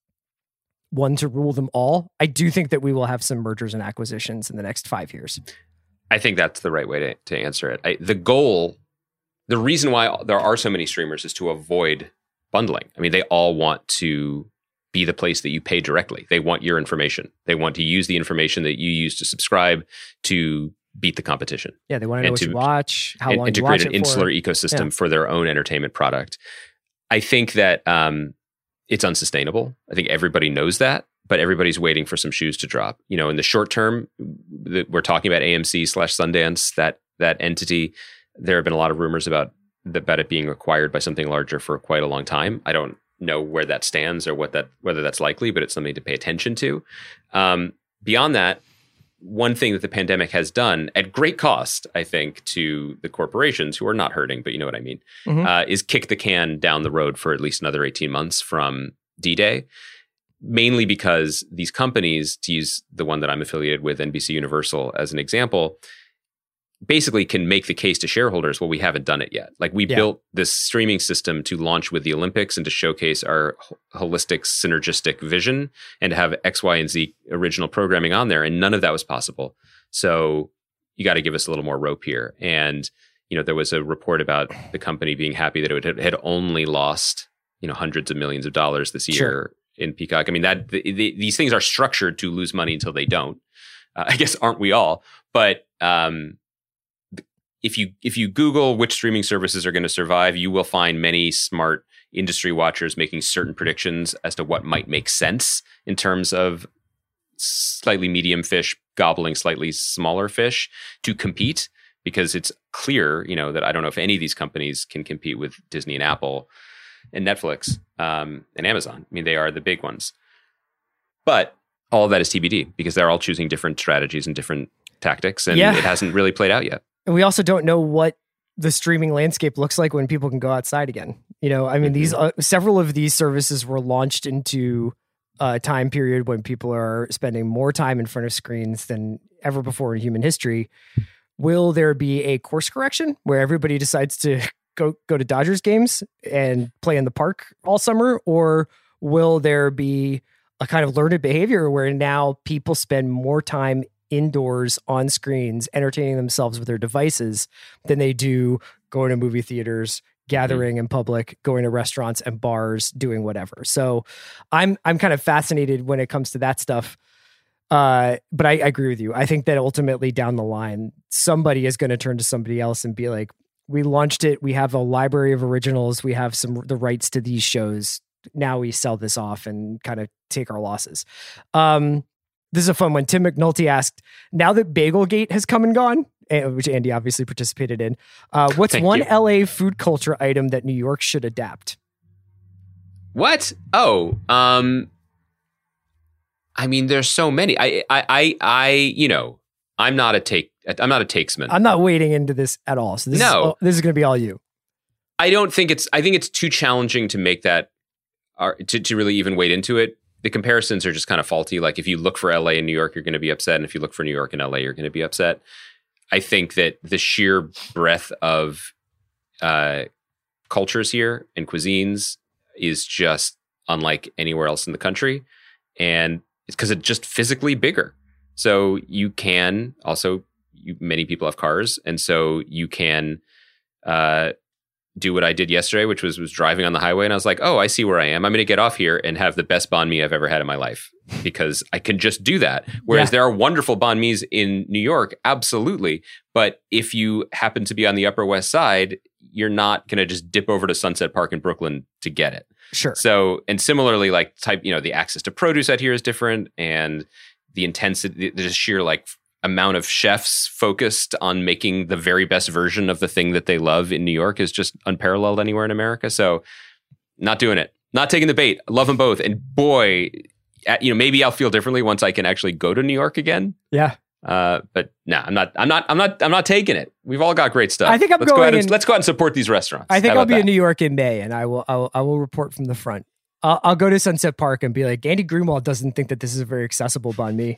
one to rule them all. I do think that we will have some mergers and acquisitions in the next five years. I think that's the right way to, to answer it. I, the goal, the reason why there are so many streamers is to avoid bundling. I mean, they all want to be the place that you pay directly. They want your information. They want to use the information that you use to subscribe to beat the competition. Yeah, they want to know And what to- you watch, how and, long and you to watch create an it insular for. ecosystem Yeah. for their own entertainment product. I think that um, it's unsustainable. I think everybody knows that, but everybody's waiting for some shoes to drop. You know, in the short term, the, we're talking about A M C slash Sundance, that that entity. There have been a lot of rumors about about it being acquired by something larger for quite a long time. I don't know where that stands or what that whether that's likely, but it's something to pay attention to. Um, beyond that, one thing that the pandemic has done at great cost, I think, to the corporations who are not hurting, but you know what I mean, mm-hmm. uh, is kick the can down the road for at least another eighteen months from D-Day. Mainly because these companies, to use the one that I'm affiliated with, N B C Universal as an example, basically can make the case to shareholders, well, we haven't done it yet. Like we yeah. built this streaming system to launch with the Olympics and to showcase our holistic, synergistic vision and to have X, Y, and Z original programming on there. And none of that was possible. So you got to give us a little more rope here. And, you know, there was a report about the company being happy that it had only lost, you know, hundreds of millions of dollars this year sure. in Peacock. I mean, that the, the, these things are structured to lose money until they don't. Uh, I guess, aren't we all? But, um, If you if you Google which streaming services are going to survive, you will find many smart industry watchers making certain predictions as to what might make sense in terms of slightly medium fish gobbling slightly smaller fish to compete, because it's clear, you know, that I don't know if any of these companies can compete with Disney and Apple and Netflix um, and Amazon. I mean, they are the big ones. But all of that is T B D because they're all choosing different strategies and different tactics, and yeah. it hasn't really played out yet. And we also don't know what the streaming landscape looks like when people can go outside again. You know, I mean, mm-hmm. these uh, several of these services were launched into a time period when people are spending more time in front of screens than ever before in human history. Will there be a course correction where everybody decides to go go to Dodgers games and play in the park all summer, or will there be a kind of learned behavior where now people spend more time indoors on screens, entertaining themselves with their devices than they do going to movie theaters, gathering mm-hmm. in public, going to restaurants and bars, doing whatever. So I'm, I'm kind of fascinated when it comes to that stuff. Uh, but I, I agree with you. I think that ultimately down the line, somebody is going to turn to somebody else and be like, we launched it. We have a library of originals. We have some, the rights to these shows. Now we sell this off and kind of take our losses. Um, This is a fun one. Tim McNulty asked, now that Bagelgate has come and gone, which Andy obviously participated in, uh, what's Thank one you. L A food culture item that New York should adapt? What? Oh, um, I mean, there's so many. I, I, I, I, you know, I'm not a take, I'm not a takesman. I'm not wading into this at all. So this no, is, this is going to be all you. I don't think it's, I think it's too challenging to make that, uh, to, to really even wade into it. The comparisons are just kind of faulty. Like if you look for L A and New York, you're going to be upset. And if you look for New York and L A, you're going to be upset. I think that the sheer breadth of uh, cultures here and cuisines is just unlike anywhere else in the country. And it's because it's just physically bigger. So you can also, you, many people have cars. And so you can uh, do what I did yesterday, which was was driving on the highway. And I was like, oh, I see where I am. I'm going to get off here and have the best banh mi I've ever had in my life because I can just do that. Whereas yeah. there are wonderful banh mi's in New York. Absolutely. But if you happen to be on the Upper West Side, you're not going to just dip over to Sunset Park in Brooklyn to get it. Sure. So, and similarly, like type, you know, the access to produce out here is different, and the intensity, the sheer like amount of chefs focused on making the very best version of the thing that they love in New York is just unparalleled anywhere in America. So not doing it, not taking the bait. Love them both. And boy, you know, maybe I'll feel differently once I can actually go to New York again. Yeah. Uh, but no, nah, I'm not, I'm not, I'm not, I'm not taking it. We've all got great stuff. I think I'm let's going go out and, in, let's go out and support these restaurants. I think I'll be that? in New York in May, and I will, I will, I will report from the front. I'll, I'll go to Sunset Park and be like, Andy Greenwald doesn't think that this is a very accessible banh mi.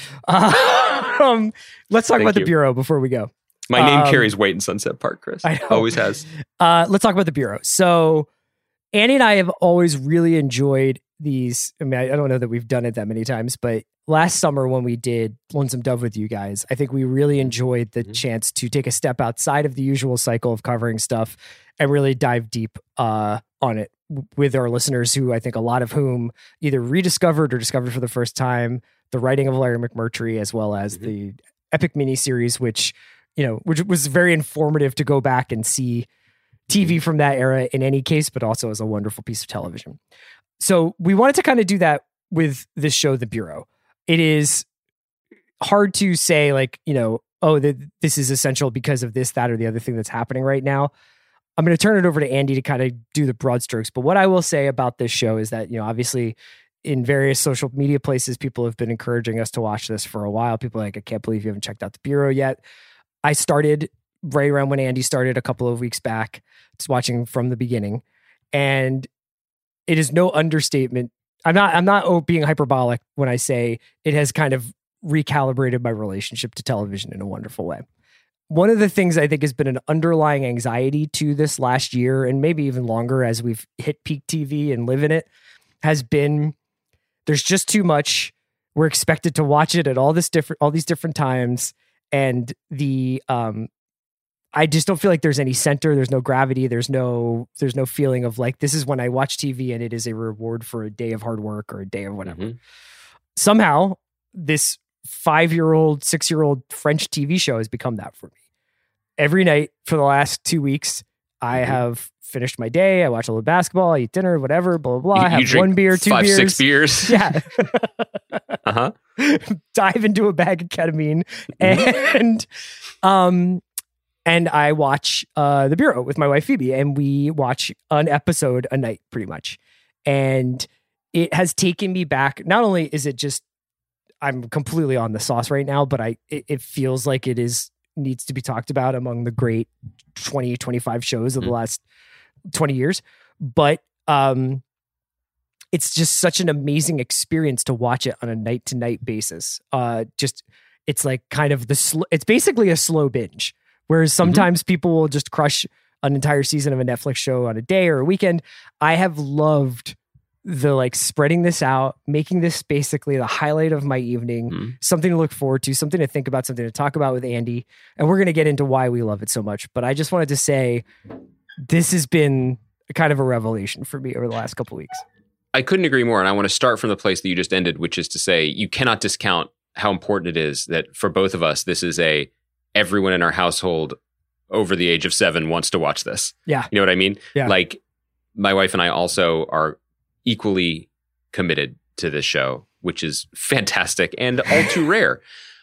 Uh, um, let's talk Thank about you. the Bureau before we go. My name um, carries weight in Sunset Park, Chris. I know. Always has. Uh, let's talk about the Bureau. So Andy and I have always really enjoyed these. I mean, I, I don't know that we've done it that many times, but last summer when we did Lonesome Dove with you guys, I think we really enjoyed the mm-hmm. chance to take a step outside of the usual cycle of covering stuff and really dive deep uh, on it with our listeners, who I think a lot of whom either rediscovered or discovered for the first time the writing of Larry McMurtry, as well as mm-hmm. the epic miniseries, which, you know, which was very informative to go back and see T V from that era in any case, but also as a wonderful piece of television. so we wanted to kind of do that with this show, The Bureau. It is hard to say like, you know, oh, th- this is essential because of this, that, or the other thing that's happening right now. I'm going to turn it over to Andy to kind of do the broad strokes. But what I will say about this show is that, you know, obviously in various social media places, people have been encouraging us to watch this for a while. People are like, I can't believe you haven't checked out The Bureau yet. I started right around when Andy started a couple of weeks back, just watching from the beginning. And it is no understatement. I'm not, I'm not being hyperbolic when I say it has kind of recalibrated my relationship to television in a wonderful way. One of the things I think has been an underlying anxiety to this last year, and maybe even longer as we've hit peak T V and live in it, has been there's just too much. We're expected to watch it at all this different, all these different times. And the, um, I just don't feel like there's any center. There's no gravity. There's no, there's no feeling of like, this is when I watch T V and it is a reward for a day of hard work or a day of whatever. Mm-hmm. Somehow this five-year-old, six-year-old French T V show has become that for me. Every night for the last two weeks, I mm-hmm. have finished my day. I watch a little basketball, I eat dinner, whatever, blah, blah, blah. You, I have you drink one beer, two five, beers. six beers. Yeah. uh-huh. Dive into a bag of ketamine and, um, and I watch uh, The Bureau with my wife, Phoebe, and we watch an episode a night pretty much. And it has taken me back. Not only is it just, I'm completely on the sauce right now, but I, it, it feels like it is, needs to be talked about among the great twenty, twenty-five shows of mm-hmm. the last twenty years. But um, it's just such an amazing experience to watch it on a night to night basis. Uh, just, it's like kind of the, sl- it's basically a slow binge, whereas sometimes mm-hmm. people will just crush an entire season of a Netflix show on a day or a weekend. I have loved the like spreading this out, making this basically the highlight of my evening, mm-hmm. something to look forward to, something to think about, something to talk about with Andy. And we're going to get into why we love it so much. But I just wanted to say, this has been kind of a revelation for me over the last couple of weeks. I couldn't agree more. And I want to start from the place that you just ended, which is to say, you cannot discount how important it is that for both of us, this is a, everyone in our household over the age of seven wants to watch this. Yeah. You know what I mean? Yeah. Like my wife and I also are equally committed to this show, which is fantastic and all too rare.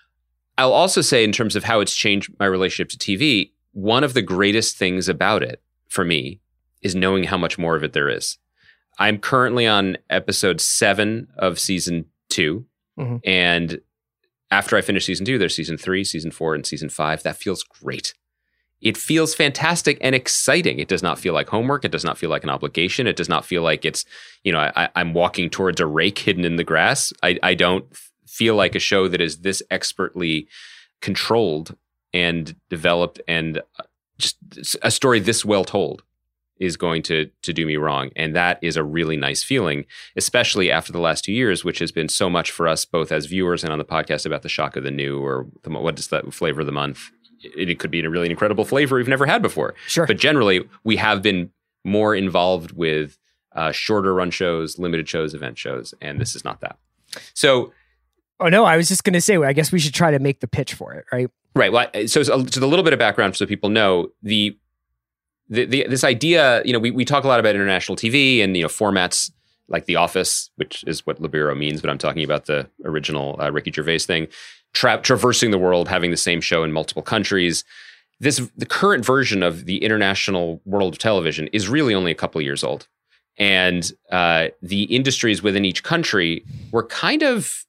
I'll also say in terms of how it's changed my relationship to T V, one of the greatest things about it for me is knowing how much more of it there is. I'm currently on episode seven of season two. Mm-hmm. And after I finish season two, there's season three, season four, and season five. That feels great. It feels fantastic and exciting. It does not feel like homework. It does not feel like an obligation. It does not feel like it's, you know, I, I'm walking towards a rake hidden in the grass. I, I don't feel like a show that is this expertly controlled and developed and just a story this well told is going to to do me wrong. And that is a really nice feeling, especially after the last two years, which has been so much for us, both as viewers and on the podcast about the shock of the new or the, what is that flavor of the month? It could be a really incredible flavor we've never had before. Sure. But generally, we have been more involved with uh, shorter run shows, limited shows, event shows, and this is not that. So, oh no, I was just going to say, I guess we should try to make the pitch for it, right? Right. Well, so, so a little bit of background so people know the, the, the this idea. You know, we we talk a lot about international T V and you know formats like The Office, which is what Le Bureau means, but I'm talking about the original uh, Ricky Gervais thing. Tra- traversing the world, having the same show in multiple countries. This the current version of the international world of television is really only a couple of years old, and uh, the industries within each country were kind of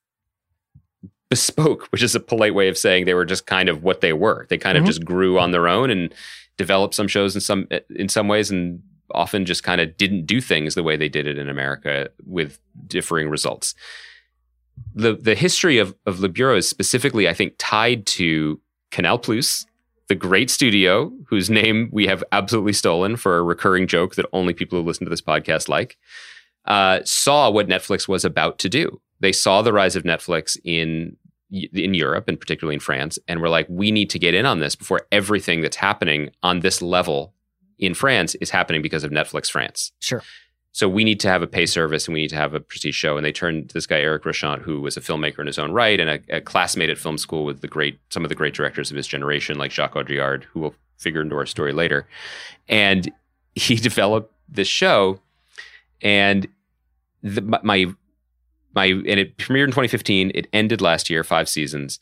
bespoke, which is a polite way of saying they were just kind of what they were. They kind mm-hmm. of just grew on their own and developed some shows in some in some ways, and often just kind of didn't do things the way they did it in America with differing results. The the history of, of Le Bureau is specifically, I think, tied to Canal Plus, the great studio whose name we have absolutely stolen for a recurring joke that only people who listen to this podcast like, uh, saw what Netflix was about to do. They saw the rise of Netflix in in Europe, and particularly in France, and were like, we need to get in on this before everything that's happening on this level in France is happening because of Netflix France. Sure. So we need to have a pay service and we need to have a prestige show. And they turned to this guy, Eric Rochant, who was a filmmaker in his own right and a, a classmate at film school with the great, some of the great directors of his generation, like Jacques Audiard, who will figure into our story later. And he developed this show. And the, my my and it premiered in twenty fifteen. It ended last year, five seasons.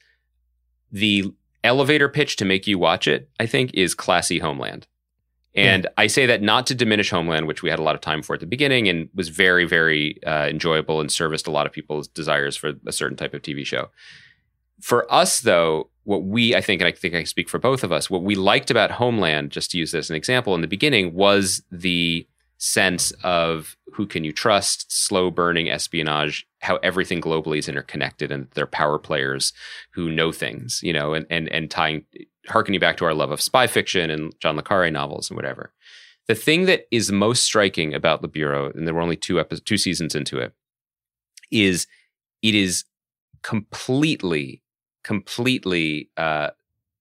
The elevator pitch to make you watch it, I think, is classy Homeland. And yeah. I say that not to diminish Homeland, which we had a lot of time for at the beginning and was very, very uh, enjoyable and serviced a lot of people's desires for a certain type of T V show. For us, though, what we, I think, and I think I speak for both of us, what we liked about Homeland, just to use this as an example, in the beginning was the sense of who can you trust, slow burning espionage, how everything globally is interconnected and they're power players who know things, you know, and, and, and tying, harkening back to our love of spy fiction and John le Carre novels and whatever. The thing that is most striking about Le Bureau, and there were only two episodes, two seasons into it, is it is completely, completely uh,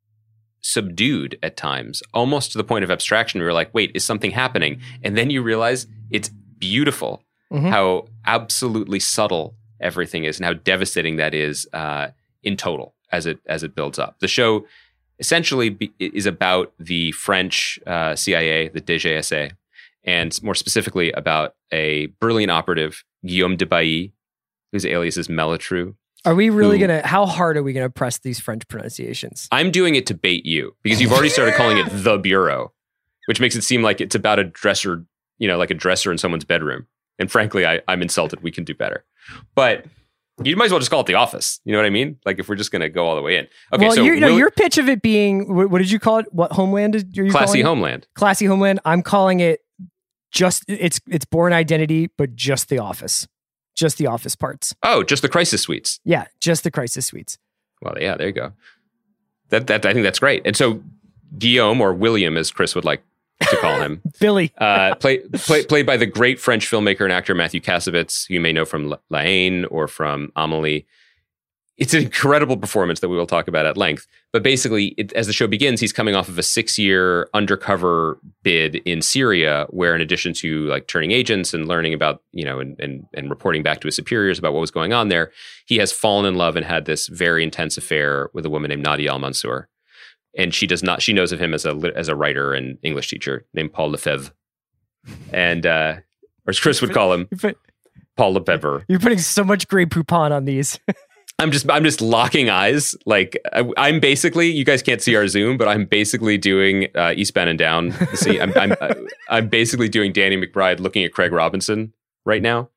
subdued at times, almost to the point of abstraction. We were like, wait, is something happening? And then you realize it's beautiful mm-hmm. how absolutely subtle everything is and how devastating that is uh, in total as it as it builds up. The show essentially be, is about the French uh, C I A, the D G S A, and more specifically about a brilliant operative, Guillaume de Bailly, whose alias is Melatru. Are we really who, going to, how hard are we going to press these French pronunciations? I'm doing it to bait you because you've already started calling it The Bureau, which makes it seem like it's about a dresser, you know, like a dresser in someone's bedroom. And frankly, I, I'm insulted. We can do better. But you might as well just call it The Office. You know what I mean? Like if we're just going to go all the way in. Okay, well, so you know, Will, your pitch of it being, what, what did you call it? What Homeland is you Classy calling Homeland. It? Classy Homeland. I'm calling it just, it's it's Bourne Identity, but just The Office. Just the Office parts. Oh, just the Crisis Suites. Yeah, just the Crisis Suites. Well, yeah, there you go. That that I think that's great. And so Guillaume, or William, as Chris would like to call him, Billy, uh, play, play, played by the great French filmmaker and actor Matthew Kassovitz, who you may know from La Haine or from Amélie. It's an incredible performance that we will talk about at length. But basically, it, as the show begins, he's coming off of a six-year undercover bid in Syria, where in addition to like turning agents and learning about, you know, and, and, and reporting back to his superiors about what was going on there, he has fallen in love and had this very intense affair with a woman named Nadia Al-Mansour. And she does not, she knows of him as a as a writer and English teacher named Paul Lefebvre. And, uh, or as Chris would call him, Paul Lefebvre. You're putting so much Grey Poupon on these. I'm just I'm just locking eyes. Like I, I'm basically, you guys can't see our Zoom, but I'm basically doing uh, Eastbound and Down. See, I'm I'm I'm basically doing Danny McBride looking at Craig Robinson right now.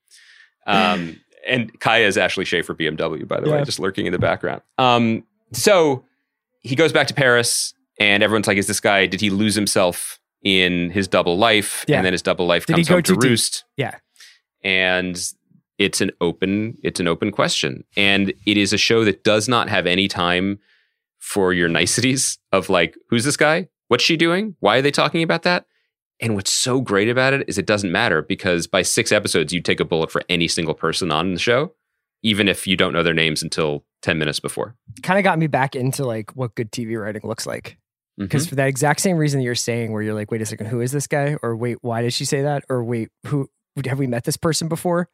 Um, and Kaya is Ashley Schaefer B M W, by the yeah. way, just lurking in the background. Um, so he goes back to Paris, and everyone's like, "Is this guy? Did he lose himself in his double life?" Yeah. And then his double life did comes home to roost. Deep? Yeah, and it's an open it's an open question, and it is a show that does not have any time for your niceties of like, who's this guy? What's she doing? Why are they talking about that? And what's so great about it is it doesn't matter, because by six episodes, you take a bullet for any single person on the show, even if you don't know their names until ten minutes before. Kind of got me back into like what good T V writing looks like. Because mm-hmm. for that exact same reason that you're saying, where you're like, wait a second, who is this guy? Or wait, why did she say that? Or wait, who have we met this person before?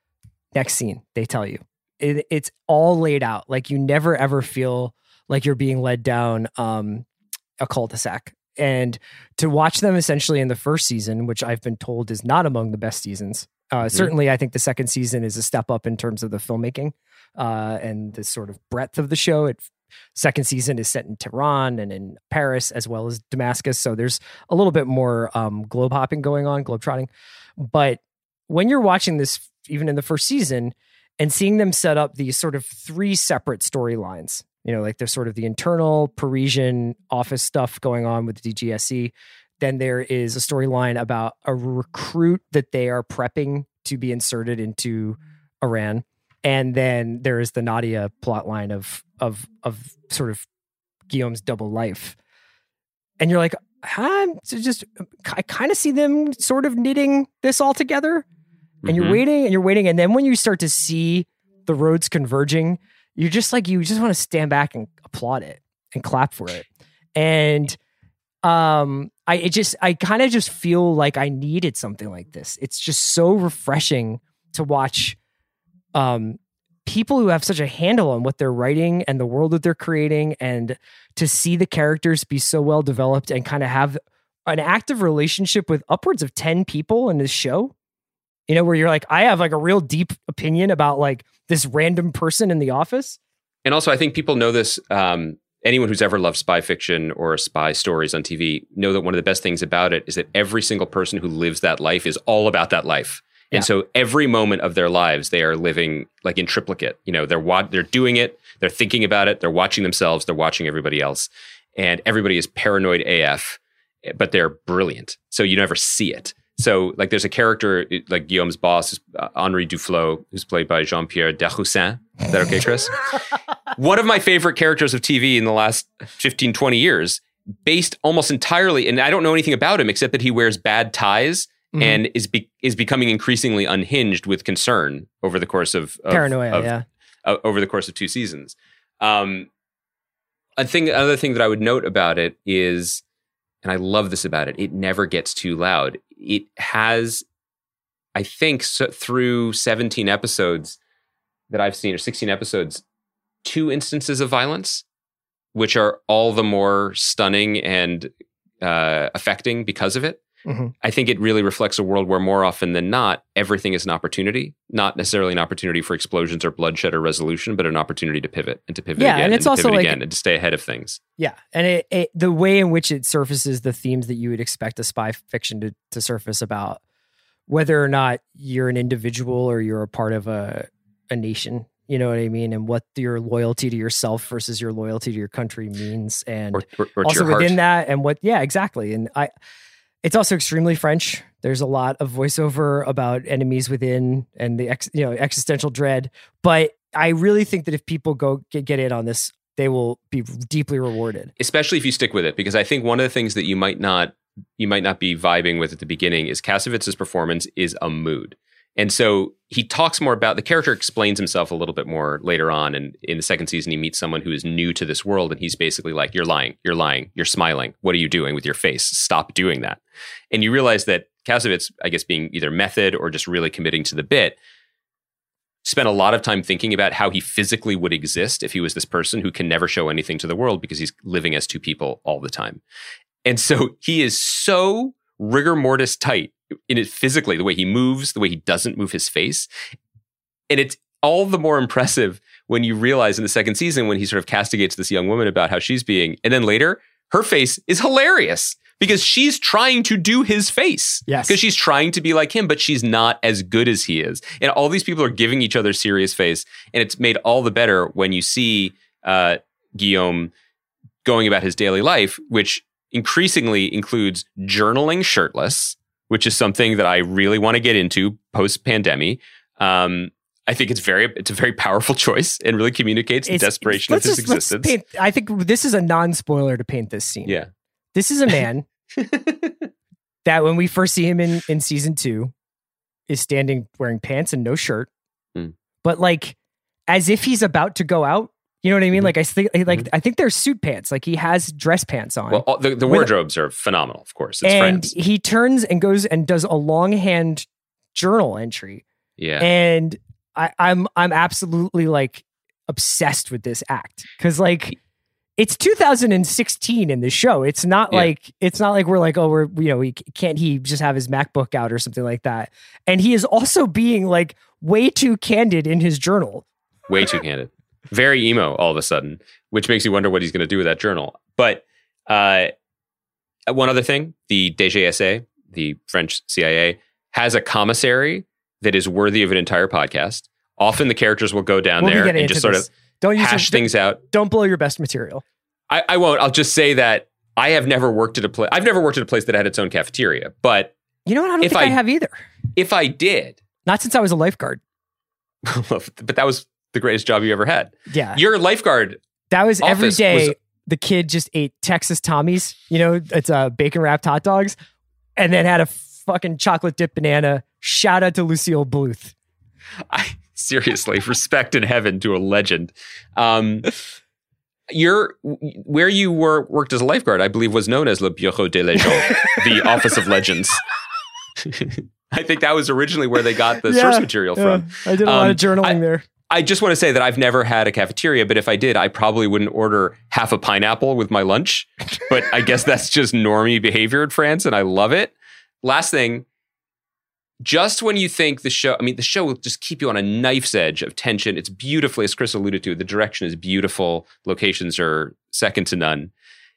Next scene, they tell you. It, it's all laid out. Like you never ever feel like you're being led down um, a cul-de-sac. And to watch them essentially in the first season, which I've been told is not among the best seasons. Uh, mm-hmm. Certainly, I think the second season is a step up in terms of the filmmaking uh, and the sort of breadth of the show. It second season is set in Tehran and in Paris as well as Damascus. So there's a little bit more um, globe hopping going on, globe trotting. But when you're watching this, even in the first season, and seeing them set up these sort of three separate storylines, you know, like there's sort of the internal Parisian office stuff going on with the D G S E. Then there is a storyline about a recruit that they are prepping to be inserted into Iran. And then there is the Nadia plotline of, of, of sort of Guillaume's double life. And you're like, I'm just, I kind of see them sort of knitting this all together. And you're mm-hmm. waiting and you're waiting. And then when you start to see the roads converging, you're just like, you just want to stand back and applaud it and clap for it. And um, I it just, I kind of just feel like I needed something like this. It's just so refreshing to watch um, people who have such a handle on what they're writing and the world that they're creating, and to see the characters be so well developed and kind of have an active relationship with upwards of ten people in this show. You know, where you're like, I have like a real deep opinion about like this random person in the office. And also, I think people know this. Um, anyone who's ever loved spy fiction or spy stories on T V know that one of the best things about it is that every single person who lives that life is all about that life. Yeah. And so every moment of their lives, they are living like in triplicate. You know, they're wa- they're doing it, they're thinking about it, they're watching themselves, they're watching everybody else. And everybody is paranoid A F, but they're brilliant. So you never see it. So like there's a character, like Guillaume's boss, uh, Henri Duflo, who's played by Jean-Pierre Daroussin. Is that okay, Chris? One of my favorite characters of T V in the last fifteen, twenty years, based almost entirely, and I don't know anything about him except that he wears bad ties mm-hmm. and is be, is becoming increasingly unhinged with concern over the course of, of paranoia, of, yeah, uh, over the course of two seasons. Um, a thing, another thing that I would note about it is, and I love this about it, it never gets too loud. It has, I think, so through seventeen episodes that I've seen, or sixteen episodes, two instances of violence, which are all the more stunning and uh, affecting because of it. Mm-hmm. I think it really reflects a world where more often than not, everything is an opportunity, not necessarily an opportunity for explosions or bloodshed or resolution, but an opportunity to pivot and to pivot yeah, again and, it's and to also pivot like, again and to stay ahead of things. Yeah. And it, it, the way in which it surfaces the themes that you would expect a spy fiction to, to surface about whether or not you're an individual or you're a part of a, a nation. You know what I mean? And what your loyalty to yourself versus your loyalty to your country means. And or, or, or also within heart. that and what, yeah, exactly. And I, it's also extremely French. There's a lot of voiceover about enemies within and the ex, you know, existential dread. But I really think that if people go get, get in on this, they will be deeply rewarded. Especially if you stick with it, because I think one of the things that you might not, you might not be vibing with at the beginning is Kasowitz's performance is a mood. And so he talks more about, the character explains himself a little bit more later on. And in the second season, he meets someone who is new to this world. And he's basically like, you're lying, you're lying, you're smiling. What are you doing with your face? Stop doing that. And you realize that Kasowitz, I guess being either method or just really committing to the bit, spent a lot of time thinking about how he physically would exist if he was this person who can never show anything to the world because he's living as two people all the time. And so he is so rigor mortis tight in it physically, the way he moves, the way he doesn't move his face. And it's all the more impressive when you realize in the second season when he sort of castigates this young woman about how she's being. And then later, her face is hilarious because she's trying to do his face. Yes. Because she's trying to be like him, but she's not as good as he is. And all these people are giving each other serious face. And it's made all the better when you see uh, Guillaume going about his daily life, which increasingly includes journaling shirtless, which is something that I really want to get into post-pandemic. Um, I think it's very, it's a very powerful choice and really communicates the It's- desperation of let's his just- let's existence. paint- I think this is a non-spoiler to paint this scene. Yeah. This is a man that when we first see him in, in season two is standing wearing pants and no shirt, Mm. but like as if he's about to go out. You know what I mean? Mhm. Like I think, like Mhm. I think they're suit pants. Like he has dress pants on. Well, all, the, the With- wardrobes are phenomenal, of course. It's and France. he turns and goes and does a longhand journal entry. Yeah. And I, I'm I'm absolutely like obsessed with this act because like it's two thousand sixteen in the show. It's not Yeah. like it's not like we're like oh we're you know we can't he just have his MacBook out or something like that. And he is also being like way too candid in his journal. Way too candid. Very emo all of a sudden, which makes you wonder what he's going to do with that journal. But uh, one other thing, the D G S A, the French C I A, has a commissary that is worthy of an entire podcast. Often the characters will go down We'll be there getting and into just sort this. of Don't use hash your, things out. Don't blow your best material. I, I won't. I'll just say that I have never worked at a place. I've never worked at a place that had its own cafeteria. But You know what? I don't If think I, I- have either. if I did, Not since I was a lifeguard. but that was the greatest job you ever had. Yeah. Your lifeguard. That was every office day. was- The kid just ate Texas Tommies, you know, it's uh, bacon wrapped hot dogs, and then had a fucking chocolate dip banana. Shout out to Lucille Bluth. I seriously respect in heaven to a legend. Um, your where you were worked as a lifeguard, I believe, was known as Le Bureau des Legends, the Office of Legends. I think that was originally where they got the Yeah, source material yeah. from. I did a lot Um, of journaling I- there. I just want to say that I've never had a cafeteria, but if I did, I probably wouldn't order half a pineapple with my lunch. But I guess that's just normie behavior in France, and I love it. Last thing, just when you think the show, I mean, the show will just keep you on a knife's edge of tension. It's beautifully, as Chris alluded to, the direction is beautiful. Locations are second to none.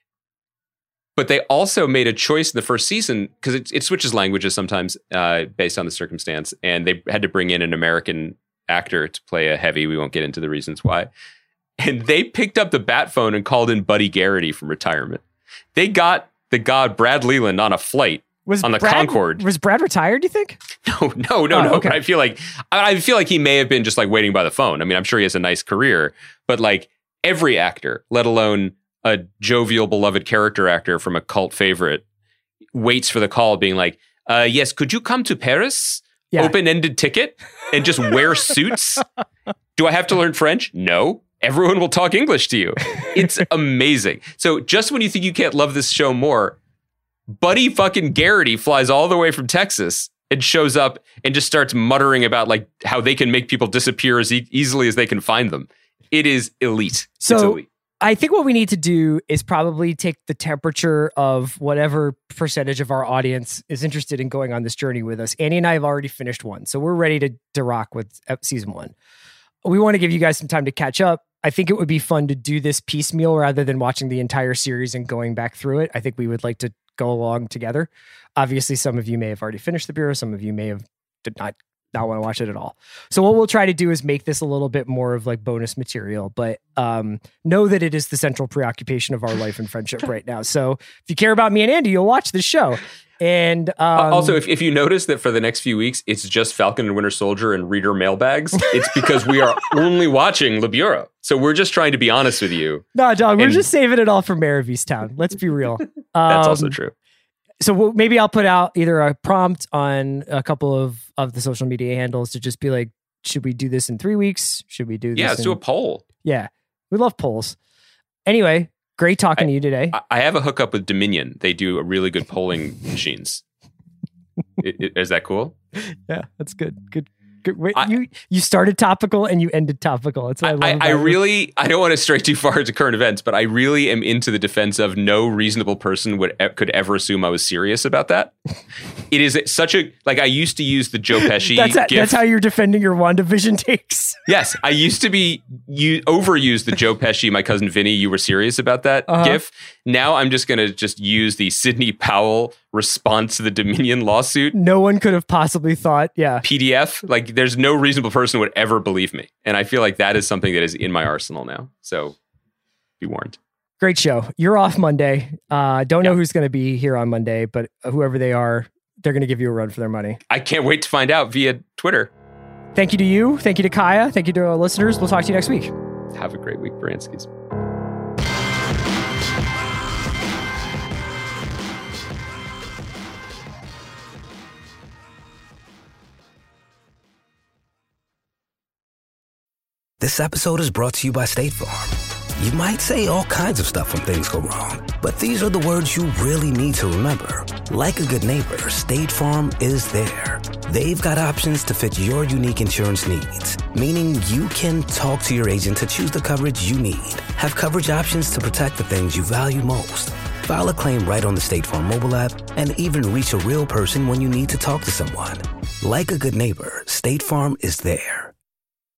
But they also made a choice in the first season, because it, it switches languages sometimes uh, based on the circumstance. And they had to bring in an American actor to play a heavy. We won't get into the reasons why. And they picked up the bat phone and called in Buddy Garrity from retirement. They got the god Brad Leland on a flight was on the Brad, Concorde. Was Brad retired, do you think? No, no, no, oh, no. Okay. I feel like I feel like he may have been just like waiting by the phone. I mean, I'm sure he has a nice career, but like every actor, let alone a jovial, beloved character actor from a cult favorite, waits for the call being like, uh, yes, could you come to Paris? Yeah. Open-ended ticket and just wear suits? Do I have to learn French? No. Everyone will talk English to you. It's amazing. So just when you think you can't love this show more, Buddy fucking Garrity flies all the way from Texas and shows up and just starts muttering about like how they can make people disappear as e- easily as they can find them. It is elite. So it's elite. I think what we need to do is probably take the temperature of whatever percentage of our audience is interested in going on this journey with us. Annie and I have already finished one, so we're ready to, to rock with season one. We want to give you guys some time to catch up. I think it would be fun to do this piecemeal rather than watching the entire series and going back through it. I think we would like to go along together. Obviously, some of you may have already finished The Bureau. Some of you may have did not not want to watch it at all. So what we'll try to do is make this a little bit more of like bonus material, but um, know that it is the central preoccupation of our life and friendship right now. So if you care about me and Andy, you'll watch this show. And um, also, if, if you notice that for the next few weeks, it's just Falcon and Winter Soldier and reader mailbags, it's because we are only watching Le Bureau. So we're just trying to be honest with you. No, dog, we're and, just saving it all for Mayor of Easttown. Let's be real. Um, that's also true. So we'll, maybe I'll put out either a prompt on a couple of, of the social media handles to just be like, should we do this in three weeks? Should we do this? Yeah, let's in... do a poll. Yeah, we love polls. Anyway, great talking I, to you today. I have a hookup with Dominion. They do a really good polling machines. it, it, is that cool? Yeah, that's good. Good. Good. Wait, I, you you started topical and you ended topical. That's what I, I love. I, I you. really, I don't want to stray too far into current events, but I really am into the defense of no reasonable person would could ever assume I was serious about that. It is such a like I used to use the Joe Pesci. that's, a, gif. that's how you're defending your WandaVision takes. Yes, I used to be you overuse the Joe Pesci, my cousin Vinny. You were serious about that uh-huh. gif. Now I'm just going to just use the Sidney Powell response to the Dominion lawsuit. No one could have possibly thought. Yeah, P D F. Like, there's no reasonable person would ever believe me, and I feel like that is something that is in my arsenal now. So, be warned. Great show. You're off Monday. Uh, don't yeah. know who's going to be here on Monday, but whoever they are, they're going to give you a run for their money. I can't wait to find out via Twitter. Thank you to you. Thank you to Kaya. Thank you to our listeners. We'll talk to you next week. Have a great week, Baranskis. This episode is brought to you by State Farm. You might say all kinds of stuff when things go wrong, but these are the words you really need to remember. Like a good neighbor, State Farm is there. They've got options to fit your unique insurance needs, meaning you can talk to your agent to choose the coverage you need, have coverage options to protect the things you value most, file a claim right on the State Farm mobile app, and even reach a real person when you need to talk to someone. Like a good neighbor, State Farm is there.